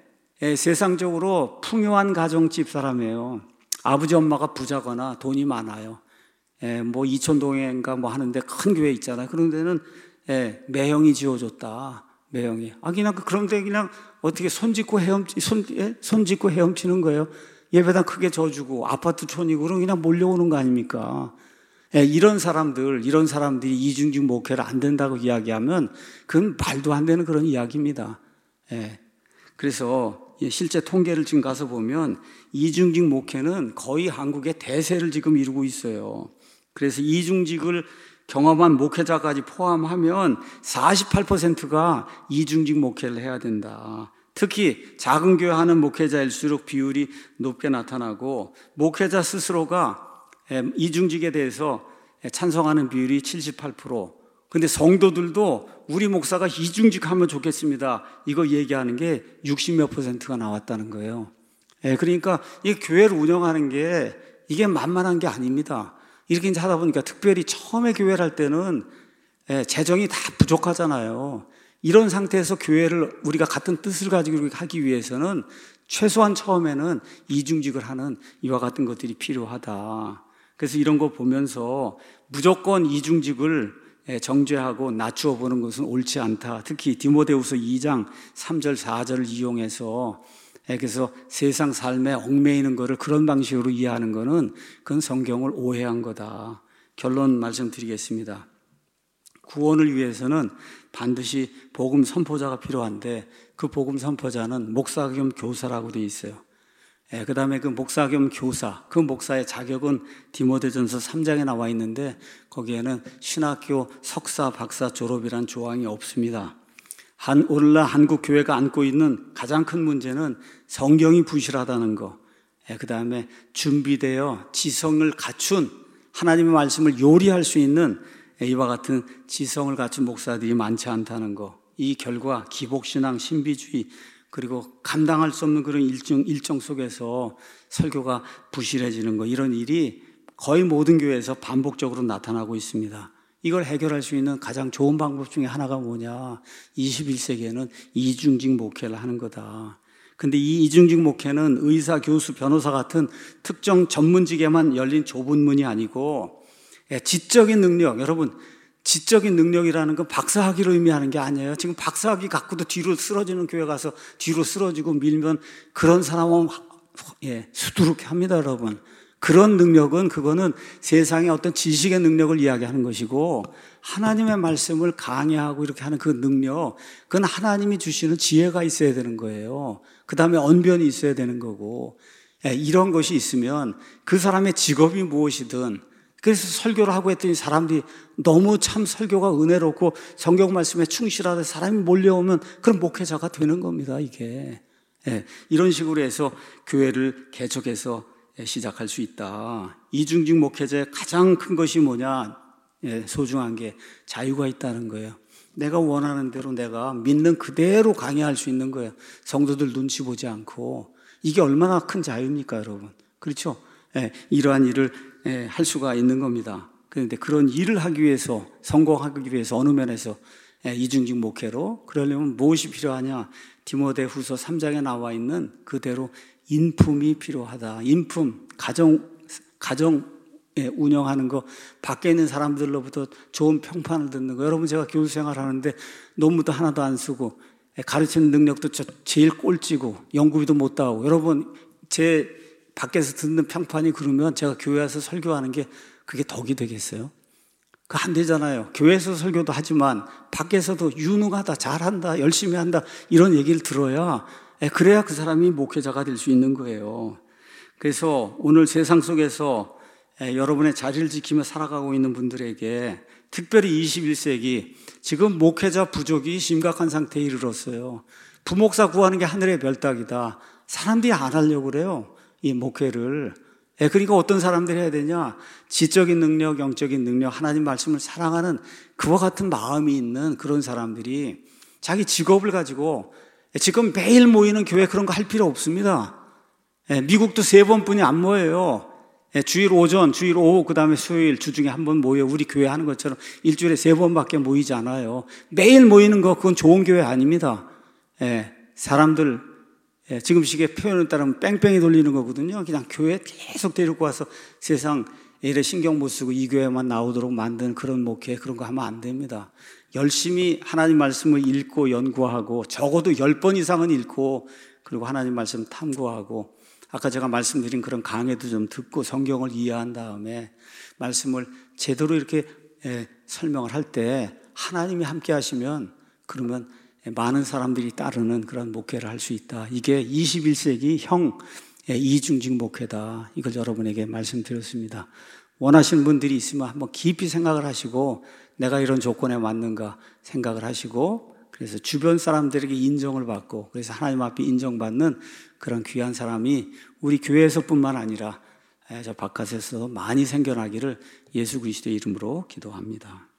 세상적으로 풍요한 가정집 사람이에요. 아버지 엄마가 부자거나 돈이 많아요. 예, 뭐 이촌동에인가 뭐 하는데 큰 교회 있잖아요. 그런 데는, 예, 매형이 지어줬다. 매형이. 아, 그냥 그런데 그냥 어떻게 손 짚고 헤엄치, 손, 예? 손 짚고 헤엄치는 거예요. 예배당 크게 져주고 아파트 촌이고 그럼 그냥 몰려오는 거 아닙니까? 예, 이런 사람들, 이런 사람들이 이중직 목회를 안 된다고 이야기하면 그건 말도 안 되는 그런 이야기입니다. 예, 그래서 실제 통계를 지금 가서 보면 이중직 목회는 거의 한국의 대세를 지금 이루고 있어요. 그래서 이중직을 경험한 목회자까지 포함하면 사십팔 퍼센트가 이중직 목회를 해야 된다. 특히 작은 교회 하는 목회자일수록 비율이 높게 나타나고, 목회자 스스로가 이중직에 대해서 찬성하는 비율이 칠십팔 퍼센트. 근데 성도들도 우리 목사가 이중직 하면 좋겠습니다, 이거 얘기하는 게 육십몇 퍼센트가 나왔다는 거예요. 그러니까 이 교회를 운영하는 게 이게 만만한 게 아닙니다. 이렇게 이제 하다 보니까, 특별히 처음에 교회를 할 때는 재정이 다 부족하잖아요. 이런 상태에서 교회를 우리가 같은 뜻을 가지고 하기 위해서는 최소한 처음에는 이중직을 하는 이와 같은 것들이 필요하다. 그래서 이런 거 보면서 무조건 이중직을 정죄하고 낮추어 보는 것은 옳지 않다. 특히 디모데후서 이 장 삼 절 사 절을 이용해서, 그래서 세상 삶에 얽매이는 것을 그런 방식으로 이해하는 것은 그건 성경을 오해한 거다. 결론 말씀드리겠습니다. 구원을 위해서는 반드시 복음 선포자가 필요한데, 그 복음 선포자는 목사 겸 교사라고 되어 있어요. 예, 그 다음에 그 목사 겸 교사, 그 목사의 자격은 디모데전서 삼 장에 나와 있는데, 거기에는 신학교 석사, 박사 졸업이란 조항이 없습니다. 한, 오늘날 한국 교회가 안고 있는 가장 큰 문제는 성경이 부실하다는 거, 예, 그 다음에 준비되어 지성을 갖춘, 하나님의 말씀을 요리할 수 있는 이와 같은 지성을 갖춘 목사들이 많지 않다는 거, 이 결과 기복신앙, 신비주의, 그리고 감당할 수 없는 그런 일정, 일정 속에서 설교가 부실해지는 거, 이런 일이 거의 모든 교회에서 반복적으로 나타나고 있습니다. 이걸 해결할 수 있는 가장 좋은 방법 중에 하나가 뭐냐? 이십일 세기에는 이중직 목회를 하는 거다. 근데 이 이중직 목회는 의사, 교수, 변호사 같은 특정 전문직에만 열린 좁은 문이 아니고, 지적인 능력, 여러분, 지적인 능력이라는 건 박사학위를 의미하는 게 아니에요. 지금 박사학위 갖고도 뒤로 쓰러지는 교회 가서 뒤로 쓰러지고 밀면 그런 사람은, 예, 수두룩해 합니다, 여러분. 그런 능력은, 그거는 세상의 어떤 지식의 능력을 이야기하는 것이고, 하나님의 말씀을 강의하고 이렇게 하는 그 능력, 그건 하나님이 주시는 지혜가 있어야 되는 거예요. 그 다음에 언변이 있어야 되는 거고, 예, 이런 것이 있으면 그 사람의 직업이 무엇이든 그래서 설교를 하고 했더니 사람들이 너무 참 설교가 은혜롭고 성경 말씀에 충실하다 사람이 몰려오면 그런 목회자가 되는 겁니다, 이게. 예, 이런 식으로 해서 교회를 개척해서 시작할 수 있다. 이중직 목회자의 가장 큰 것이 뭐냐? 예, 소중한 게 자유가 있다는 거예요. 내가 원하는 대로 내가 믿는 그대로 강의할 수 있는 거예요. 성도들 눈치 보지 않고. 이게 얼마나 큰 자유입니까, 여러분? 그렇죠? 예, 이러한 일을 예, 할 수가 있는 겁니다. 그런데 그런 일을 하기 위해서, 성공하기 위해서 어느 면에서 예, 이중직 목회로 그러려면 무엇이 필요하냐? 디모데후서 삼 장에 나와 있는 그대로 인품이 필요하다. 인품, 가정, 가정 예, 운영하는 거, 밖에 있는 사람들로부터 좋은 평판을 듣는 거. 여러분, 제가 교수 생활하는데 논문도 하나도 안 쓰고 예, 가르치는 능력도 저 제일 꼴찌고 연구비도 못 따오고. 여러분, 제 밖에서 듣는 평판이 그러면 제가 교회 와서 설교하는 게 그게 덕이 되겠어요? 그거 안 되잖아요. 교회에서 설교도 하지만 밖에서도 유능하다, 잘한다, 열심히 한다 이런 얘기를 들어야 그래야 그 사람이 목회자가 될 수 있는 거예요. 그래서 오늘 세상 속에서 여러분의 자리를 지키며 살아가고 있는 분들에게 특별히 이십일 세기 지금 목회자 부족이 심각한 상태에 이르렀어요. 부목사 구하는 게 하늘의 별따기다. 사람들이 안 하려고 그래요, 이 목회를. 예, 그러니까 어떤 사람들이 해야 되냐? 지적인 능력, 영적인 능력, 하나님 말씀을 사랑하는 그와 같은 마음이 있는 그런 사람들이 자기 직업을 가지고 지금 매일 모이는 교회 그런 거 할 필요 없습니다. 예, 미국도 세 번뿐이 안 모여요. 예, 주일 오전, 주일 오후, 그 다음에 수요일 주중에 한 번 모여. 우리 교회 하는 것처럼 일주일에 세 번밖에 모이지 않아요. 매일 모이는 거 그건 좋은 교회 아닙니다. 예, 사람들 예, 지금 식의 표현을 따르면 뺑뺑이 돌리는 거거든요. 그냥 교회 계속 데리고 와서 세상 일에 신경 못 쓰고 이 교회만 나오도록 만든 그런 목회, 그런 거 하면 안 됩니다. 열심히 하나님 말씀을 읽고 연구하고 적어도 열 번 이상은 읽고 그리고 하나님 말씀 탐구하고 아까 제가 말씀드린 그런 강의도 좀 듣고 성경을 이해한 다음에 말씀을 제대로 이렇게 예, 설명을 할 때 하나님이 함께 하시면 그러면 많은 사람들이 따르는 그런 목회를 할 수 있다. 이게 이십일 세기 형 이중직 목회다. 이걸 여러분에게 말씀드렸습니다. 원하시는 분들이 있으면 한번 깊이 생각을 하시고 내가 이런 조건에 맞는가 생각을 하시고 그래서 주변 사람들에게 인정을 받고 그래서 하나님 앞에 인정받는 그런 귀한 사람이 우리 교회에서뿐만 아니라 저 바깥에서 많이 생겨나기를 예수 그리스도의 이름으로 기도합니다.